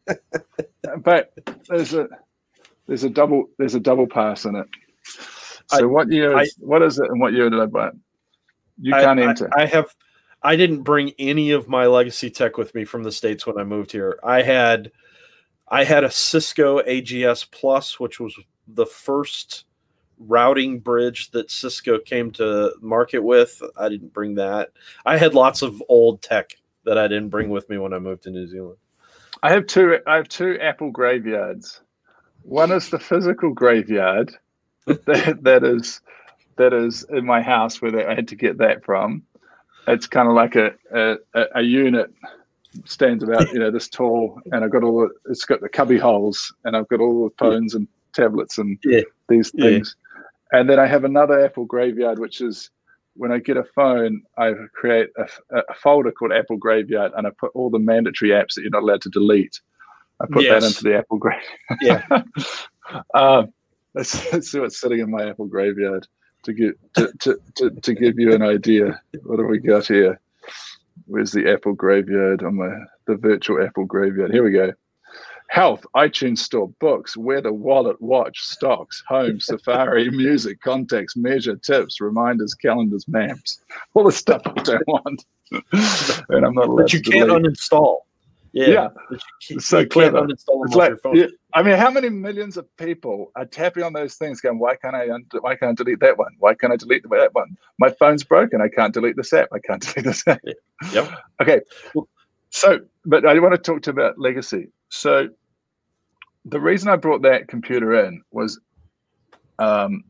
S2: but there's a there's a double there's a double pass in it. So I, what year is I, what is it and what year did I buy it? You can't
S3: I,
S2: enter.
S3: I, I have I didn't bring any of my legacy tech with me from the States when I moved here. I had I had a Cisco A G S Plus, which was the first routing bridge that Cisco came to market with. I didn't bring that. I had lots of old tech that I didn't bring with me when I moved to New Zealand.
S2: I have two I have two Apple graveyards. One is the physical graveyard that, that is that is in my house where I had to get that from. It's kind of like a a, a unit, stands about you know this tall, and I've got all the, it's got the cubby holes, and I've got all the phones yeah. and tablets and yeah. these things. Yeah. And then I have another Apple graveyard, which is when I get a phone, I create a, a folder called Apple Graveyard, and I put all the mandatory apps that you're not allowed to delete. I put yes. that into the Apple Graveyard.
S3: Yeah.
S2: um, let's, let's see what's sitting in my Apple Graveyard to get to, to, to, to give you an idea. What have we got here? Where's the Apple Graveyard on my the virtual Apple Graveyard? Here we go. health, iTunes Store, books, weather, wallet, watch, stocks, home, Safari, music, contacts, measure, tips, reminders, calendars, maps, all the stuff I don't want. And I'm not allowed
S3: But you
S2: to
S3: can't
S2: delete.
S3: uninstall. Yeah.
S2: Yeah.
S3: But you,
S2: It's so
S3: you
S2: clever.
S3: can't uninstall them
S2: It's
S3: off
S2: like,
S3: your phone.
S2: yeah, I mean, how many millions of people are tapping on those things going, why can't I, un- why can't I delete that one? Why can't I delete that one? My phone's broken. I can't delete this app. I can't delete this app.
S3: Yep.
S2: Okay. So, but I want to talk to you about legacy. So the reason I brought that computer in was um,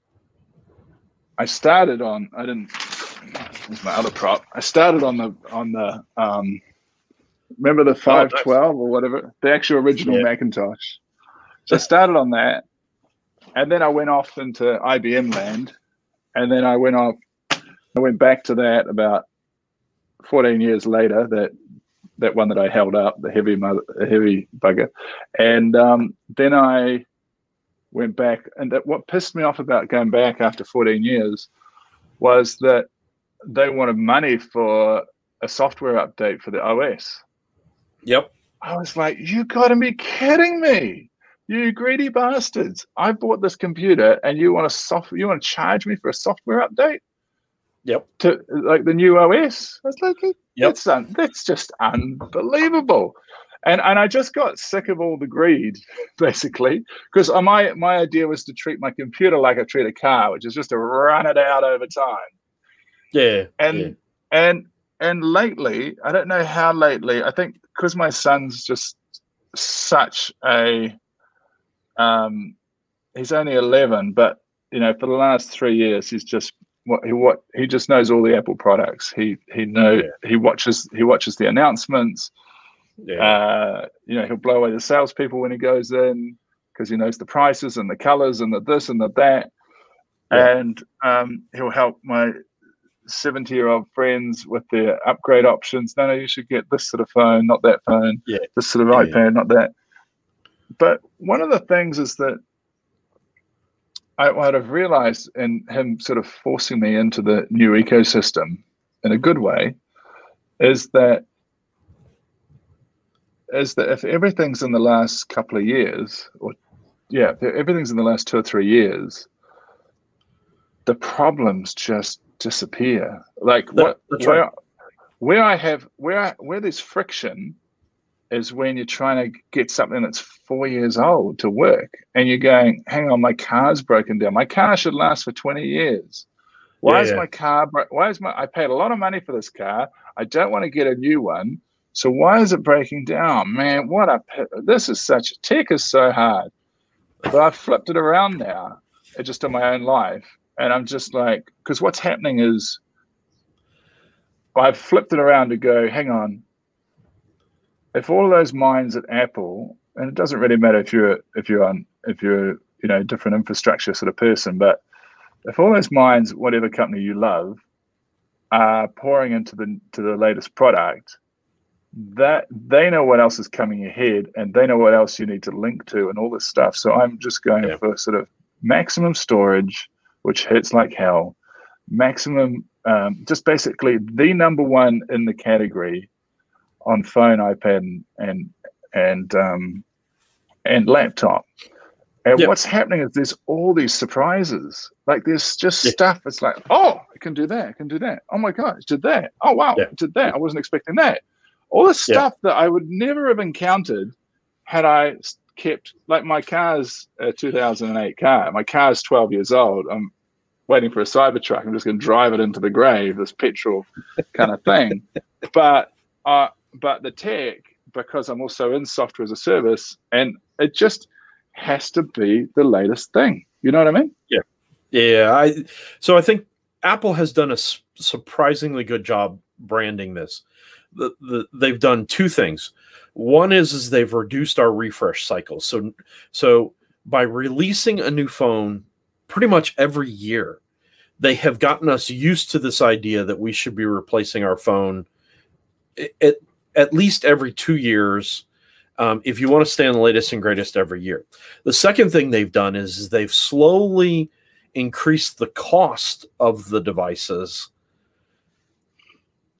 S2: I started on, I didn't, here's my other prop. I started on the, on the, um, remember the five twelve or whatever, the actual original
S3: Yeah.
S2: Macintosh. So I started on that, and then I went off into I B M land, and then I went off, I went back to that about fourteen years later, that that one that I held up, the heavy mother, the heavy bugger. And um, then I went back, and that, what pissed me off about going back after fourteen years was that they wanted money for a software update for the O S.
S3: Yep.
S2: I was like, you gotta be kidding me. You greedy bastards. I bought this computer and you want to soft you want to charge me for a software update?
S3: Yep.
S2: To like the new O S? I was like,
S3: Yep.
S2: that's un, that's just unbelievable. And and I just got sick of all the greed, basically, because my my idea was to treat my computer like I treat a car, which is just to run it out over time.
S3: Yeah.
S2: And
S3: yeah.
S2: and and lately, I don't know how lately, I think because my son's just such a um he's only eleven, but you know, for the last three years he's just what he what he just knows all the Apple products. He he know
S3: Yeah.
S2: he watches he watches the announcements.
S3: Yeah.
S2: Uh, you know, he'll blow away the salespeople when he goes in because he knows the prices and the colors and the this and the that.
S3: Yeah.
S2: And um, he'll help my seventy-year-old friends with their upgrade options. No, no, you should get this sort of phone, not that phone.
S3: Yeah.
S2: This sort of
S3: Yeah,
S2: iPad,
S3: yeah.
S2: not that. But one of the things is that I, what I've realized in him sort of forcing me into the new ecosystem in a good way is that is that if everything's in the last couple of years, or yeah, if everything's in the last two or three years, the problems just disappear. Like
S3: That-
S2: what
S3: that's
S2: where,
S3: right.
S2: where I have where I, where there's friction is when you're trying to get something that's four years old to work, and you're going, hang on, my car's broken down. My car should last for twenty years. Why
S3: Yeah,
S2: is
S3: yeah.
S2: my car? bro- Why is my? I paid a lot of money for this car. I don't want to get a new one. So why is it breaking down? Man, what a pi- this is such tech is so hard. But I've flipped it around now, uh, just in my own life, and I'm just like, because what's happening is I've flipped it around to go, hang on. If all of those minds at Apple, and it doesn't really matter if you're if you're on if you're you know different infrastructure sort of person, but if all those minds, whatever company you love, are pouring into the to the latest product, that they know what else is coming ahead, and they know what else you need to link to, and all this stuff. So I'm just going
S3: Yeah.
S2: for sort of maximum storage, which hits like hell, maximum, um, just basically the number one in the category on phone, iPad, and and and, um, and laptop. And
S3: Yep.
S2: what's happening is there's all these surprises. Like there's just
S3: Yeah.
S2: stuff. It's like, oh, I can do that. I can do that. Oh my God, I did that. Oh wow,
S3: Yeah.
S2: I did that. I wasn't expecting that. All this
S3: Yeah.
S2: stuff that I would never have encountered had I s- kept, like my car's a two thousand eight car. My car's twelve years old. I'm waiting for a Cybertruck. I'm just going to drive it into the grave, this petrol kind of thing. But uh, but the tech, because I'm also in software as a service, and it just has to be the latest thing. You know what I mean?
S3: Yeah, I so I think Apple has done a s- surprisingly good job branding this. The, the, they've done two things. One is is they've reduced our refresh cycles. So so by releasing a new phone pretty much every year, they have gotten us used to this idea that we should be replacing our phone at, at least every two years. Um, if you want to stay on the latest and greatest every year. The second thing they've done is, is they've slowly increased the cost of the devices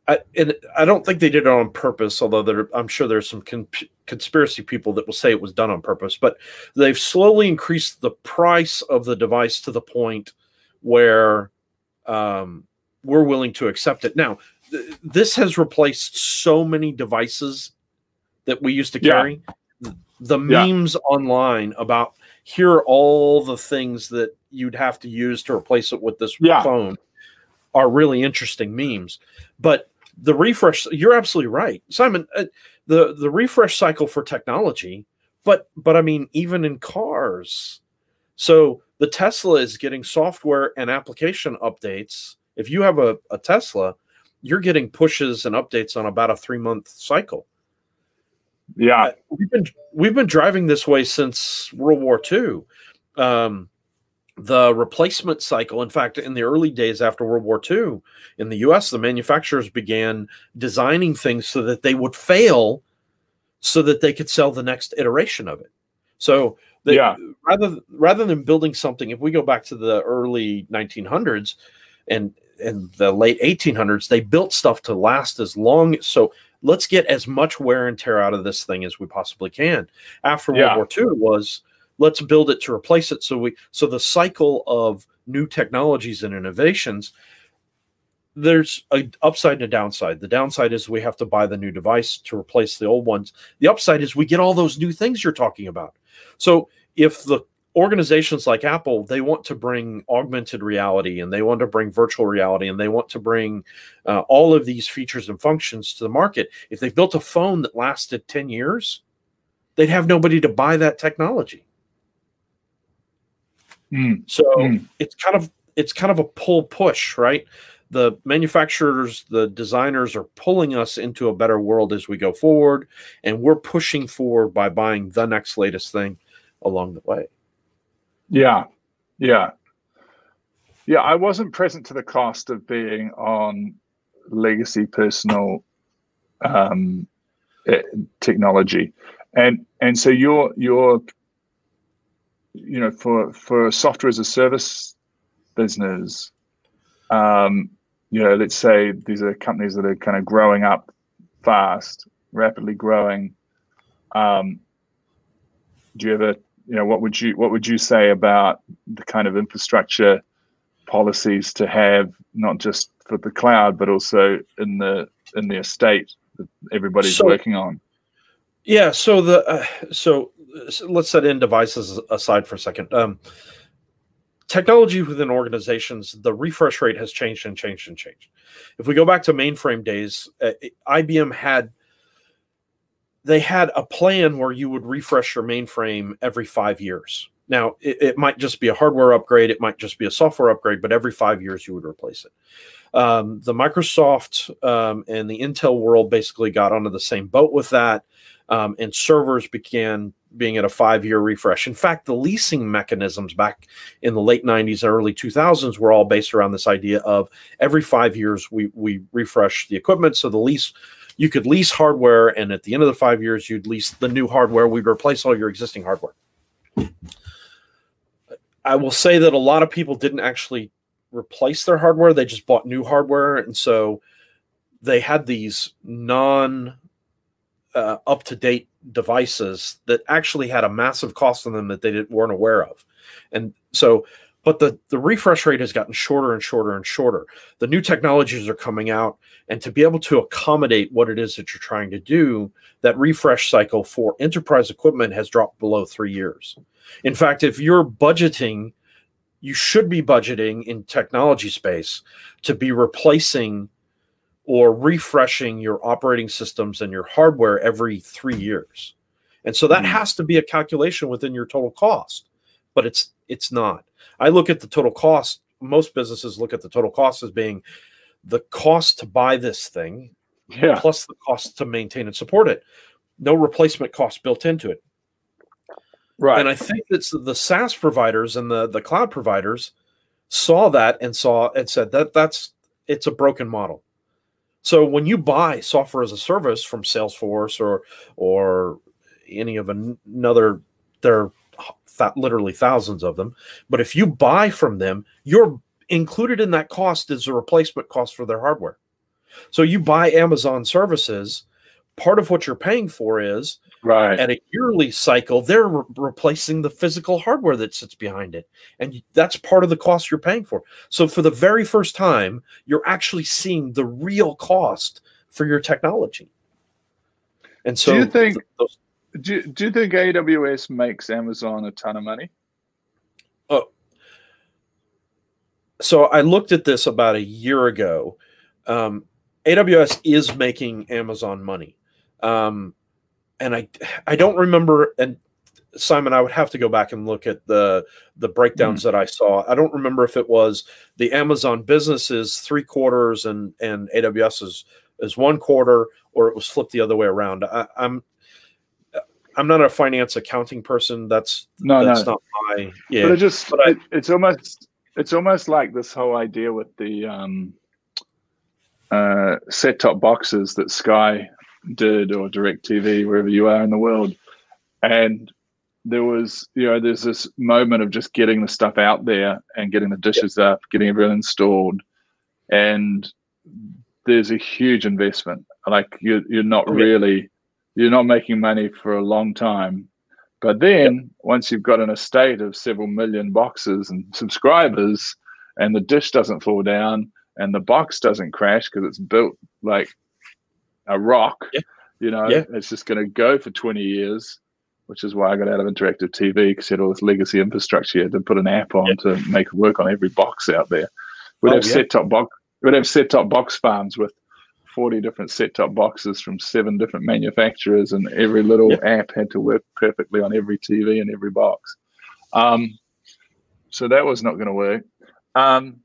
S3: I, and I don't think they did it on purpose, although there, I'm sure there's some con- conspiracy people that will say it was done on purpose. But they've slowly increased the price of the device to the point where um, we're willing to accept it. Now, th- this has replaced so many devices that we used to carry. Yeah. The memes yeah. online about here are all the things that you'd have to use to replace it with this yeah. phone are really interesting memes. But the refresh, you're absolutely right, Simon. Uh, the the refresh cycle for technology, but but I mean, even in cars. So the Tesla is getting software and application updates. If you have a, a Tesla, you're getting pushes and updates on about a three month cycle.
S2: Yeah,
S3: uh, we've been we've been driving this way since World War Two. Um, The replacement cycle, in fact, in the early days after World War Two, in the U S, the manufacturers began designing things so that they would fail so that they could sell the next iteration of it. So they, yeah. rather, rather than building something, if we go back to the early nineteen hundreds and, and the late eighteen hundreds, they built stuff to last as long. So let's get as much wear and tear out of this thing as we possibly can. After yeah. World War Two was... let's build it to replace it. So we, so the cycle of new technologies and innovations, there's a upside and a downside. The downside is we have to buy the new device to replace the old ones. The upside is we get all those new things you're talking about. So if the organizations like Apple, they want to bring augmented reality and they want to bring virtual reality and they want to bring uh, all of these features and functions to the market, if they built a phone that lasted ten years, they'd have nobody to buy that technology.
S2: Mm.
S3: So
S2: mm.
S3: it's kind of it's kind of a pull push, right? The manufacturers, the designers are pulling us into a better world as we go forward, and we're pushing forward by buying the next latest thing along the way.
S2: Yeah, yeah, yeah. I wasn't present to the cost of being on legacy personal um, technology, and and so you're you're. you know, for, for a software as a service business, um, you know, let's say these are companies that are kind of growing up fast, rapidly growing. Um, do you ever, you know, what would you, what would you say about the kind of infrastructure policies to have, not just for the cloud, but also in the, in the estate that everybody's so, working on?
S3: Yeah. So the, uh, so, let's set in devices aside for a second. Um, technology within organizations, the refresh rate has changed and changed and changed. If we go back to mainframe days, uh, I B M had, they had a plan where you would refresh your mainframe every five years. Now, it, it might just be a hardware upgrade. It might just be a software upgrade, but every five years you would replace it. Um, the Microsoft um, and the Intel world basically got onto the same boat with that. Um, and servers began being at a five-year refresh. In fact, the leasing mechanisms back in the late nineties and early two thousands were all based around this idea of every five years we we refresh the equipment. So the lease, you could lease hardware, and at the end of the five years, you'd lease the new hardware. We'd replace all your existing hardware. I will say that a lot of people didn't actually replace their hardware. They just bought new hardware, and so they had these non Uh, up-to-date devices that actually had a massive cost on them that they didn't, weren't aware of. And so, but the, the refresh rate has gotten shorter and shorter and shorter. The new technologies are coming out, and to be able to accommodate what it is that you're trying to do, that refresh cycle for enterprise equipment has dropped below three years. In fact, if you're budgeting, you should be budgeting in technology space to be replacing or refreshing your operating systems and your hardware every three years. And so that mm-hmm. has to be a calculation within your total cost, but it's it's not. I look at the total cost. Most businesses look at the total cost as being the cost to buy this thing
S2: yeah.
S3: plus the cost to maintain and support it. No replacement cost built into it.
S2: Right.
S3: And I think it's the SaaS providers and the, the cloud providers saw that and saw and said that that's it's a broken model. So when you buy software as a service from Salesforce or or any of an, another, there are th- literally thousands of them. But if you buy from them, you're included in that cost is a replacement cost for their hardware. So you buy Amazon services, part of what you're paying for is
S2: Right.
S3: at a yearly cycle, they're re- replacing the physical hardware that sits behind it. And that's part of the cost you're paying for. So for the very first time, you're actually seeing the real cost for your technology. And so
S2: do you think
S3: th- those,
S2: do, do you think A W S makes Amazon a ton of money?
S3: oh, so I looked at this about a year ago. Um, A W S is making Amazon money. Um, and I I don't remember, and Simon, I would have to go back and look at the the breakdowns mm. that I saw. I don't remember if it was the Amazon business is three quarters and and A W S is is one quarter, or it was flipped the other way around. I, I'm I'm not a finance accounting person. That's
S2: no,
S3: that's
S2: no.
S3: not my yeah.
S2: But it just
S3: but I,
S2: it, it's almost it's almost like this whole idea with the um, uh, set-top boxes that Sky did, or DirecTV, wherever you are in the world. And there was, you know, there's this moment of just getting the stuff out there and getting the dishes yeah. up, getting everything installed. And there's a huge investment. Like you're, you're not okay. really, you're not making money for a long time. But then yep. once you've got an estate of several million boxes and subscribers, and the dish doesn't fall down and the box doesn't crash because it's built like a rock,
S3: yeah.
S2: you know,
S3: yeah.
S2: it's just going to go for twenty years, which is why I got out of interactive T V, because you had all this legacy infrastructure. You had to put an app on yeah. to make it work on every box out there. We'd oh, have yeah. set-top box. We'd have set-top box farms with forty different set-top boxes from seven different manufacturers, and every little yeah. app had to work perfectly on every T V and every box. Um, so that was not going to work. Um,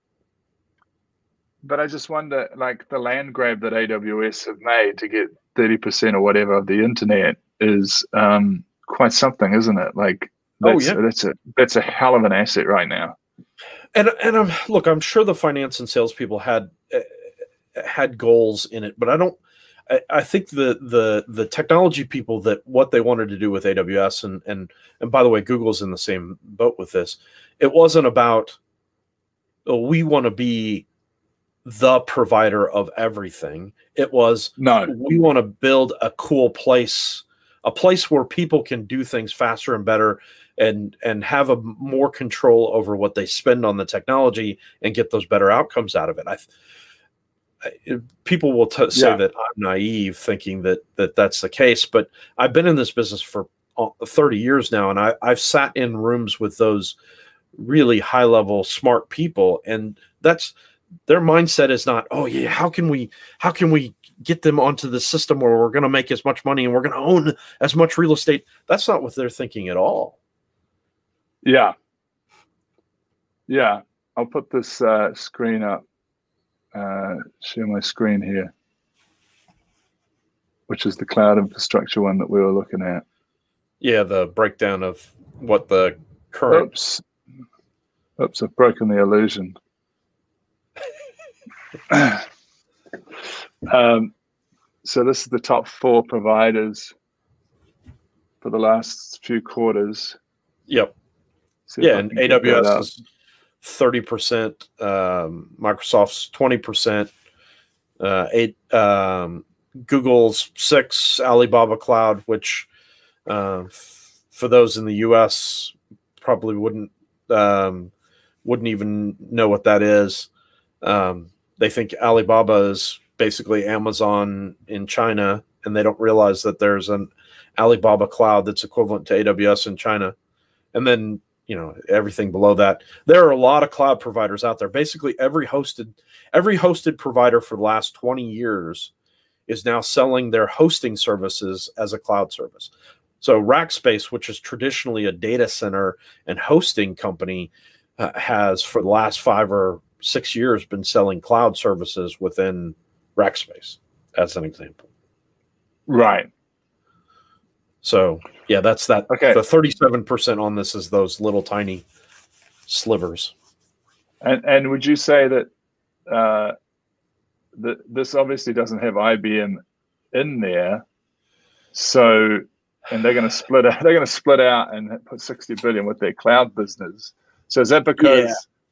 S2: but I just wonder, like the land grab that A W S have made to get thirty percent or whatever of the internet is um, quite something, isn't it? Like that's,
S3: oh, yeah.
S2: that's a that's a hell of an asset right now.
S3: And and um, look, I'm sure the finance and salespeople had uh, had goals in it, but I don't. I, I think the the the technology people, that what they wanted to do with A W S, and and and by the way, Google's in the same boat with this. It wasn't about, oh, we want to be the provider of everything. It was,
S2: no,
S3: we want to build a cool place, a place where people can do things faster and better, and and have a more control over what they spend on the technology and get those better outcomes out of it. I, I people will t- say yeah. that I'm naive thinking that that that's the case, but I've been in this business for thirty years now, and I, I've sat in rooms with those really high level smart people, and that's their mindset is not, oh yeah, how can we how can we get them onto the system where we're going to make as much money and we're going to own as much real estate. That's not what they're thinking at all.
S2: Yeah. Yeah. I'll put this uh, screen up, uh, share my screen here, which is the cloud infrastructure one that we were looking at.
S3: Yeah, the breakdown of what the current...
S2: Oops. Oops, I've broken the illusion. um, so this is the top four providers for the last few quarters.
S3: Yep. Yeah, and A W S is thirty percent, um, Microsoft's twenty percent, uh, eight, um, Google's six, Alibaba Cloud, which uh, f- for those in the U S probably wouldn't um, wouldn't even know what that is. Um, they think Alibaba is basically Amazon in China, and they don't realize that there's an Alibaba Cloud that's equivalent to A W S in China. And then, you know, everything below that. There are a lot of cloud providers out there. Basically, every hosted every hosted provider for the last twenty years is now selling their hosting services as a cloud service. So Rackspace, which is traditionally a data center and hosting company, uh, has for the last five or six years been selling cloud services within Rackspace, as an example.
S2: Right.
S3: So yeah, that's that.
S2: Okay.
S3: The thirty-seven percent on this is those little tiny slivers.
S2: And and would you say that uh, that this obviously doesn't have I B M in there, so and they're going to split out, they're going to split out and put sixty billion with their cloud business. So is that because
S3: yeah.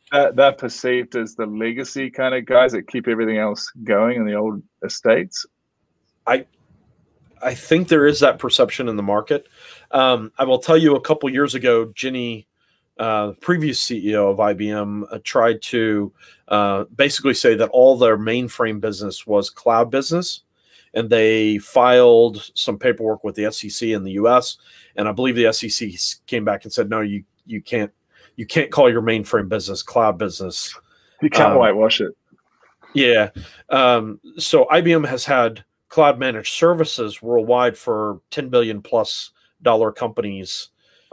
S2: that, that perceived as the legacy kind of guys that keep everything else going in the old estates?
S3: I I think there is that perception in the market. Um, I will tell you, a couple years ago, Ginny, uh, previous C E O of I B M, uh, tried to uh, basically say that all their mainframe business was cloud business, and they filed some paperwork with the S E C in the U S, and I believe the S E C came back and said, no, you you can't you can't call your mainframe business cloud business.
S2: You can't
S3: um,
S2: whitewash it.
S3: Yeah. Um, so I B M has had cloud managed services worldwide for ten billion plus dollar companies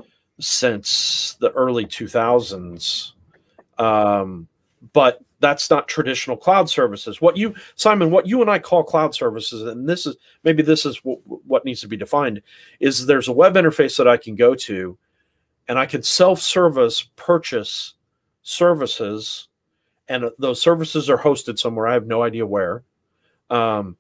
S3: since the early two thousands. Um, but that's not traditional cloud services. What you, Simon, what you and I call cloud services, and this is, maybe this is w- what needs to be defined, is there's a web interface that I can go to and I can self-service purchase services, and those services are hosted somewhere. I have no idea where. Um,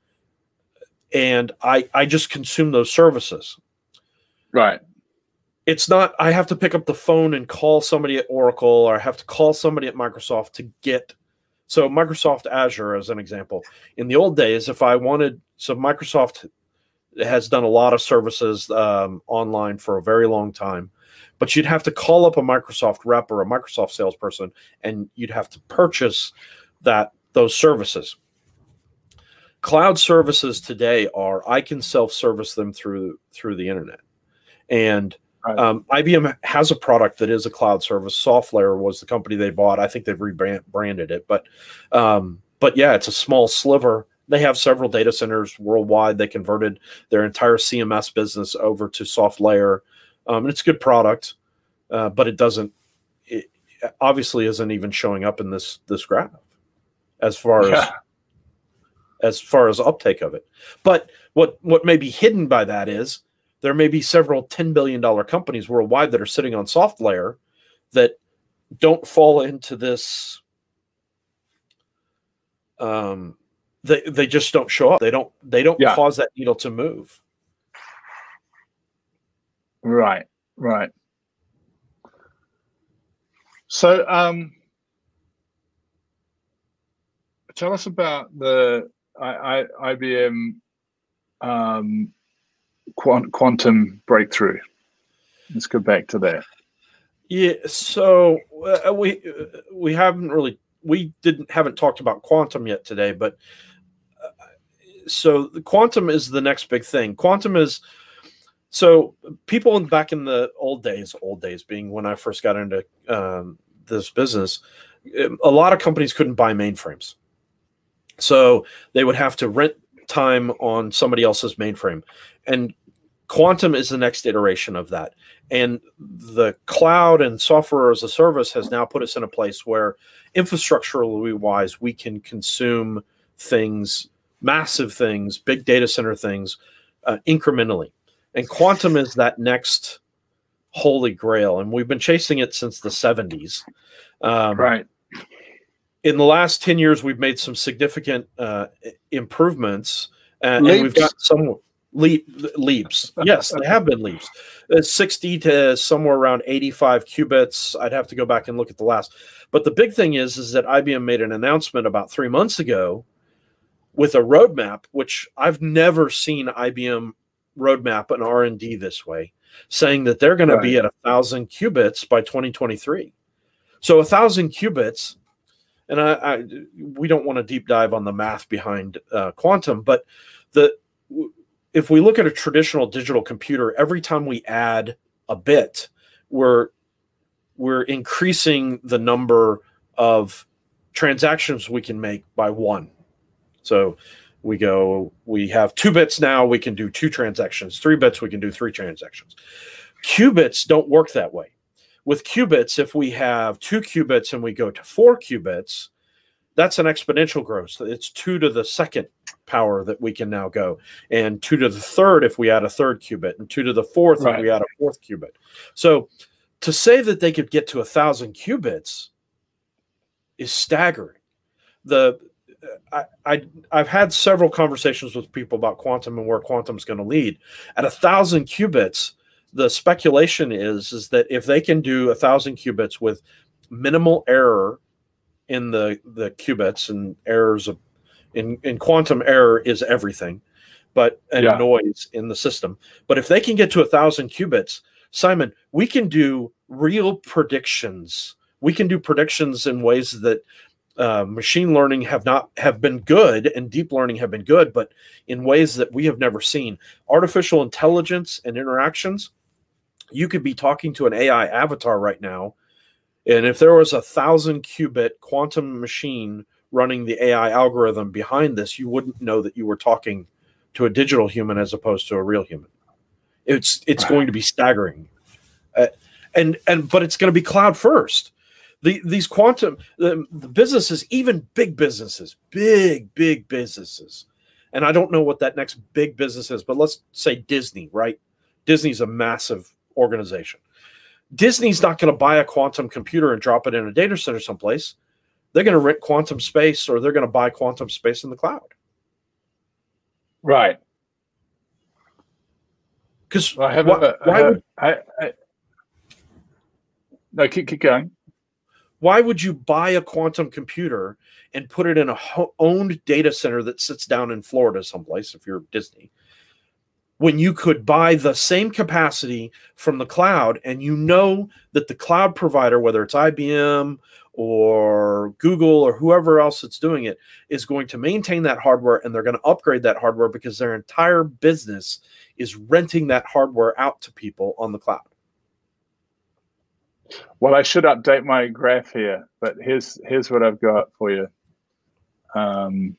S3: and I, I just consume those services.
S2: Right.
S3: It's not, I have to pick up the phone and call somebody at Oracle, or I have to call somebody at Microsoft to get. So Microsoft Azure, as an example, in the old days, if I wanted, so Microsoft has done a lot of services um, online for a very long time, but you'd have to call up a Microsoft rep or a Microsoft salesperson, and you'd have to purchase that those services. Cloud services today are, I can self-service them through through the internet. And
S2: right.
S3: um, I B M has a product that is a cloud service. SoftLayer was the company they bought. I think they've rebranded it. But, um, but yeah, it's a small sliver. They have several data centers worldwide. They converted their entire C M S business over to SoftLayer. Um, and it's a good product, uh, but it doesn't, it obviously isn't even showing up in this this graph as far
S2: yeah.
S3: as as far as uptake of it. But what what may be hidden by that is there may be several ten billion dollar companies worldwide that are sitting on SoftLayer that don't fall into this. Um, they they just don't show up. They don't they don't
S2: yeah.
S3: cause that needle to move.
S2: Right, right. So, um, tell us about the I, I, IBM um, quant, quantum breakthrough. Let's go back to that.
S3: Yeah, so uh, we uh, we haven't really we didn't haven't talked about quantum yet today, but uh, so the quantum is the next big thing. Quantum is so people in, back in the old days, old days being when I first got into um, this business, a lot of companies couldn't buy mainframes. So they would have to rent time on somebody else's mainframe. And quantum is the next iteration of that. And the cloud and software as a service has now put us in a place where infrastructurally wise, we can consume things, massive things, big data center things uh, incrementally. And quantum is that next holy grail. And we've been chasing it since the seventies. Um,
S2: right.
S3: In the last ten years, we've made some significant uh, improvements, and, and we've got some leap, leaps. Yes, they have been leaps. Uh, sixty to somewhere around eighty-five qubits. I'd have to go back and look at the last. But the big thing is, is that I B M made an announcement about three months ago with a roadmap, which I've never seen I B M roadmap an R and D this way, saying that they're going right. to be at a thousand qubits by twenty twenty-three. So a thousand qubits. And I, I, we don't want to deep dive on the math behind uh, quantum, but the if we look at a traditional digital computer, every time we add a bit, we're we're increasing the number of transactions we can make by one. So we go, we have two bits now, we can do two transactions. Three bits, we can do three transactions. Qubits don't work that way. With qubits, if we have two qubits and we go to four qubits, that's an exponential growth. It's two to the second power that we can now go, and two to the third if we add a third qubit, and two to the fourth right. if we add a fourth qubit. So to say that they could get to a thousand qubits is staggering. The I, I I've had several conversations with people about quantum and where quantum is going to lead. At a thousand qubits, the speculation is, is that if they can do a thousand qubits with minimal error in the the qubits, and errors of in in quantum error is everything, but and
S2: Yeah.
S3: noise in the system. But if they can get to a thousand qubits, Simon, we can do real predictions. We can do predictions in ways that uh, machine learning have not have been good, and deep learning have been good, but in ways that we have never seen. Artificial intelligence and interactions. You could be talking to an A I avatar right now, and if there was a thousand qubit quantum machine running the A I algorithm behind this, you wouldn't know that you were talking to a digital human as opposed to a real human. It's it's going to be staggering, uh, and and but it's going to be cloud first. The these quantum the, the businesses, even big businesses, big big businesses, and I don't know what that next big business is, but let's say Disney, right? Disney's a massive organization. Disney's not going to buy a quantum computer and drop it in a data center someplace. They're going to rent quantum space, or they're going to buy quantum space in the cloud.
S2: Right.
S3: Because
S2: I have
S3: why,
S2: a,
S3: why
S2: I have,
S3: would
S2: I, I, no, keep, keep going.
S3: why would you buy a quantum computer and put it in a ho- owned data center that sits down in Florida someplace if you're Disney, when you could buy the same capacity from the cloud, and you know that the cloud provider, whether it's I B M or Google or whoever else that's doing it, is going to maintain that hardware, and they're going to upgrade that hardware because their entire business is renting that hardware out to people on the cloud.
S2: Well, I should update my graph here, but here's here's what I've got for you. Um,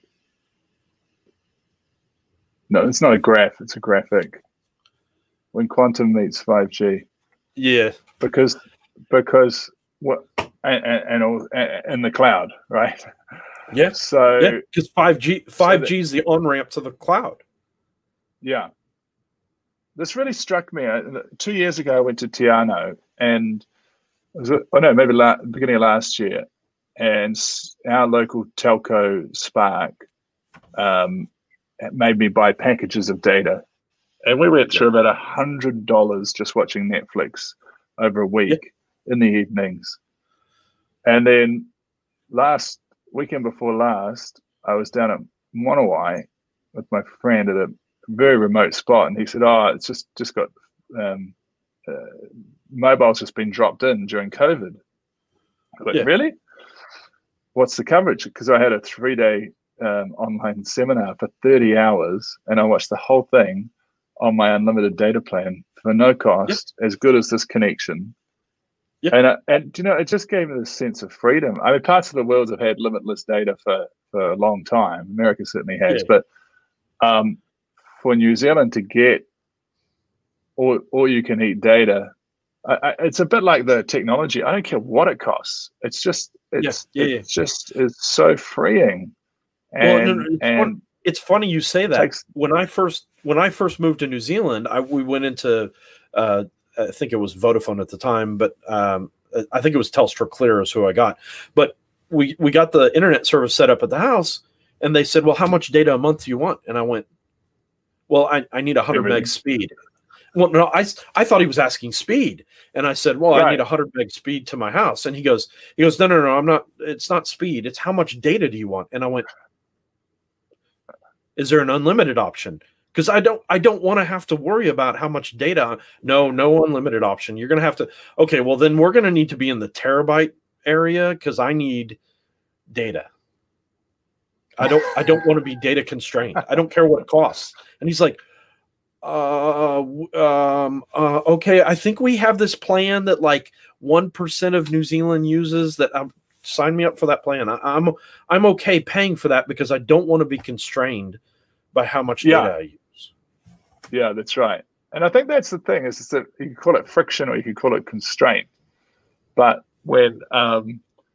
S2: no, it's not a graph; it's a graphic. When quantum meets five G,
S3: Yeah,
S2: because because what and and, all, and in the cloud, right?
S3: yeah.
S2: So
S3: Yeah, because five G five G
S2: so
S3: is the on ramp to the cloud.
S2: yeah, this really struck me. Uh, Two years ago, I went to Tiano, and was it, oh no, maybe la- beginning of last year, and s- our local telco Spark um, made me buy packages of data, and we went through about a hundred dollars just watching Netflix over a week in the evenings. And then last weekend before last, I was down at Monowai with my friend at a very remote spot, and he said, "Oh, it's just just got um, uh, mobile's just been dropped in during COVID." I was like,
S3: Yeah.
S2: really? What's the coverage? Because I had a three-day um, online seminar for thirty hours, and I watched the whole thing on my unlimited data plan for no cost, as good as this connection.
S3: Yep.
S2: And, uh, and you know, it just gave me this sense of freedom. I mean, parts of the world have had limitless data for, for a long time. America certainly has.
S3: Yeah.
S2: But um, for New Zealand to get all, all you can eat data, I, I, it's a bit like the technology. I don't care what it costs. It's just, it's,
S3: Yeah, yeah,
S2: it's just, it's so freeing.
S3: Well,
S2: And,
S3: no, no, it's,
S2: and
S3: fun, it's funny you say that.
S2: takes,
S3: When I first when I first moved to New Zealand, I we went into uh, I think it was Vodafone at the time, but um, I think it was Telstra Clear is who I got. But we we got the internet service set up at the house, and they said, "Well, how much data a month do you want?" And I went, "Well, I, I need one hundred meg speed." Well, no, I, I thought he was asking speed, and I said, "Well,
S2: Right.
S3: I need one hundred meg speed to my house." And he goes, "He goes, no, no, no, I'm not. It's not speed. It's how much data do you want?" And I went, "Is there an unlimited option? Because I don't, I don't want to have to worry about how much data. No, no unlimited option. You're going to have to. Okay, well then we're going to need to be in the terabyte area because I need data. I don't, I don't want to be data constrained. I don't care what it costs." And he's like, uh, um, uh, okay, I think we have this plan that like one percent of New Zealand uses that. Um, sign me up for that plan. I, I'm, I'm okay paying for that because I don't want to be constrained by how much data
S2: Yeah.
S3: I use.
S2: Yeah, that's right. And I think that's the thing is that you can call it friction or you can call it constraint. But when, um,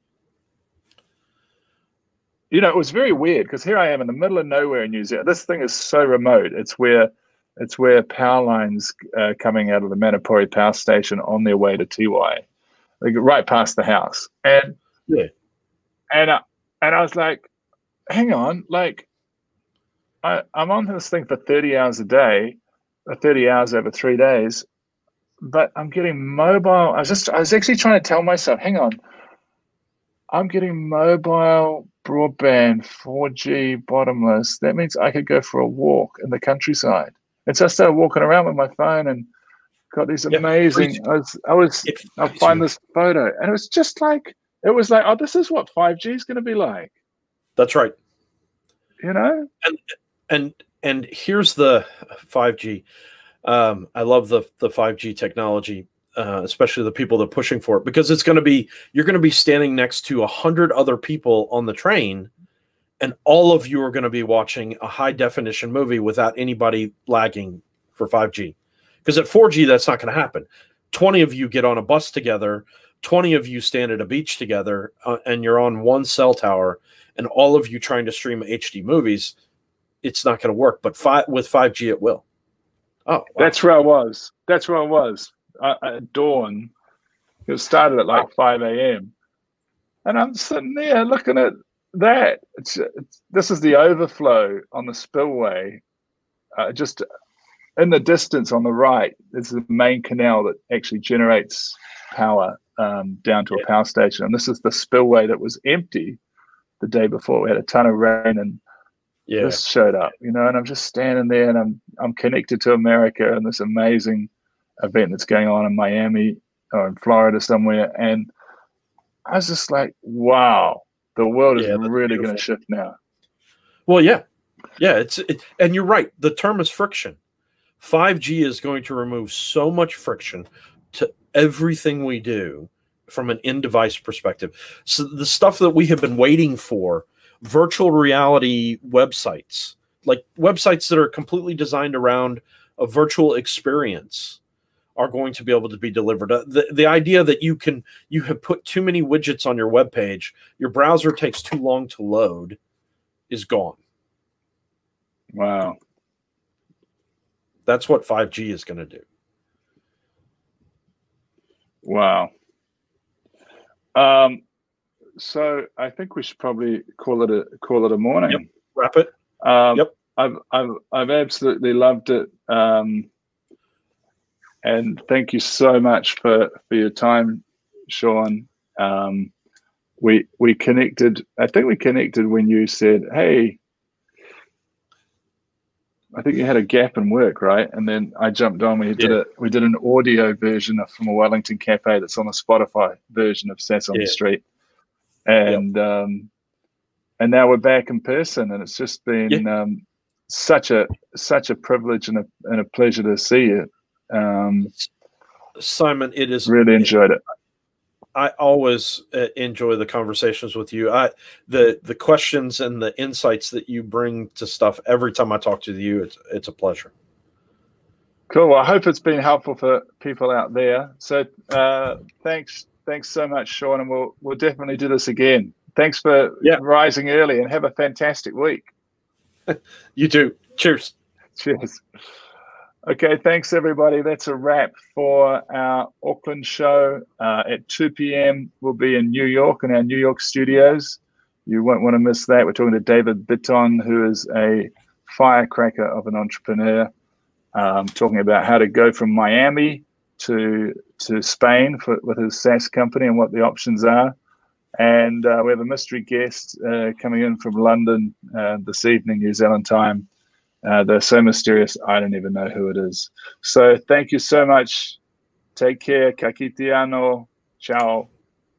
S2: you know, it was very weird because here I am in the middle of nowhere in New Zealand. This thing is so remote. It's where it's where power lines uh, coming out of the Manapori power station on their way to T Y, like right past the house. And
S3: Yeah.
S2: and I, and I was like, hang on, like I, I'm on this thing for thirty hours a day, or thirty hours over three days, but I'm getting mobile. I was just I was actually trying to tell myself, hang on, I'm getting mobile broadband four G bottomless. That means I could go for a walk in the countryside. And so I started walking around with my phone and got these
S3: Yeah,
S2: amazing. I was, I was,
S3: It
S2: I'll
S3: frees
S2: find
S3: you.
S2: this photo, and it was just like it was like, oh, this is what five G is going to be like,
S3: That's right.
S2: you know?
S3: And and and here's the five G. Um, I love the the five G technology, uh, especially the people that are pushing for it, because it's going to be you're going to be standing next to a hundred other people on the train, and all of you are going to be watching a high definition movie without anybody lagging for five G. Because at four G, that's not going to happen. twenty of you get on a bus together, twenty of you stand at a beach together, uh, and you're on one cell tower, and all of you trying to stream H D movies. It's not going to work. But fi- with five G, it will. Oh, wow.
S2: That's where I was. That's where I was uh, at dawn. It started at like five a.m. And I'm sitting there looking at that. It's, it's, this is the overflow on the spillway. Uh, just in the distance on the right is the main canal that actually generates power um, down to a power station. And this is the spillway that was empty the day before. We had a ton of rain, and
S3: Yeah.
S2: this showed up, you know, and I'm just standing there, and I'm I'm connected to America and this amazing event that's going on in Miami or in Florida somewhere. And I was just like, wow, the world is
S3: Yeah, that's
S2: really
S3: beautiful.
S2: going to shift now.
S3: Well, yeah. Yeah, it's it, and you're right. The term is friction. five G is going to remove so much friction to everything we do from an in-device perspective. So the stuff that we have been waiting for, virtual reality websites, like websites that are completely designed around a virtual experience, are going to be able to be delivered. Uh, The, the idea that you can you have put too many widgets on your web page, your browser takes too long to load, is gone.
S2: Wow.
S3: That's what five G is going to do.
S2: Wow. Um, so I think we should probably call it a call it a morning.
S3: Yep. Wrap it.
S2: Um,
S3: Yep.
S2: I've I've I've absolutely loved it. Um, and thank you so much for, for your time, Sean. Um, we we connected. I think we connected when you said, "Hey," I think you had a gap in work, right? And then I jumped on. We did
S3: Yeah.
S2: a we did an audio version of, from a Wellington Cafe that's on the Spotify version of Sass on
S3: Yeah.
S2: the Street, and um, and now we're back in person, and it's just been um, such a such a privilege and a and a pleasure to see you. Um,
S3: Simon, it is
S2: really enjoyed it.
S3: I always uh, enjoy the conversations with you. I the the questions and the insights that you bring to stuff every time I talk to you. It's it's a pleasure.
S2: Cool. Well, I hope it's been helpful for people out there. So uh, thanks, thanks so much, Sean, and we'll we'll definitely do this again. Thanks for
S3: Yeah.
S2: rising early, and have a fantastic week.
S3: You too. Cheers.
S2: Cheers. Okay, thanks everybody. That's a wrap for our Auckland show. Uh, at two p.m. we'll be in New York in our New York studios. You won't want to miss that. We're talking to David Bitton, who is a firecracker of an entrepreneur, um, talking about how to go from Miami to to Spain for, with his SaaS company and what the options are. And uh, we have a mystery guest uh, coming in from London uh, this evening, New Zealand time. Uh, they're so mysterious, I don't even know who it is. So thank you so much. Take care. Ka kite anō. Ciao.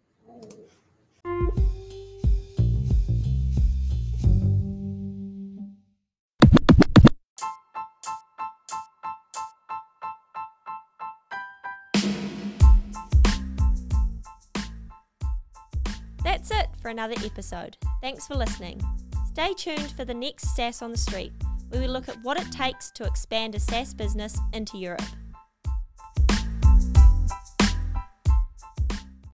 S1: That's it for another episode. Thanks for listening. Stay tuned for the next Sass on the Street, where we look at what it takes to expand a SaaS business into Europe.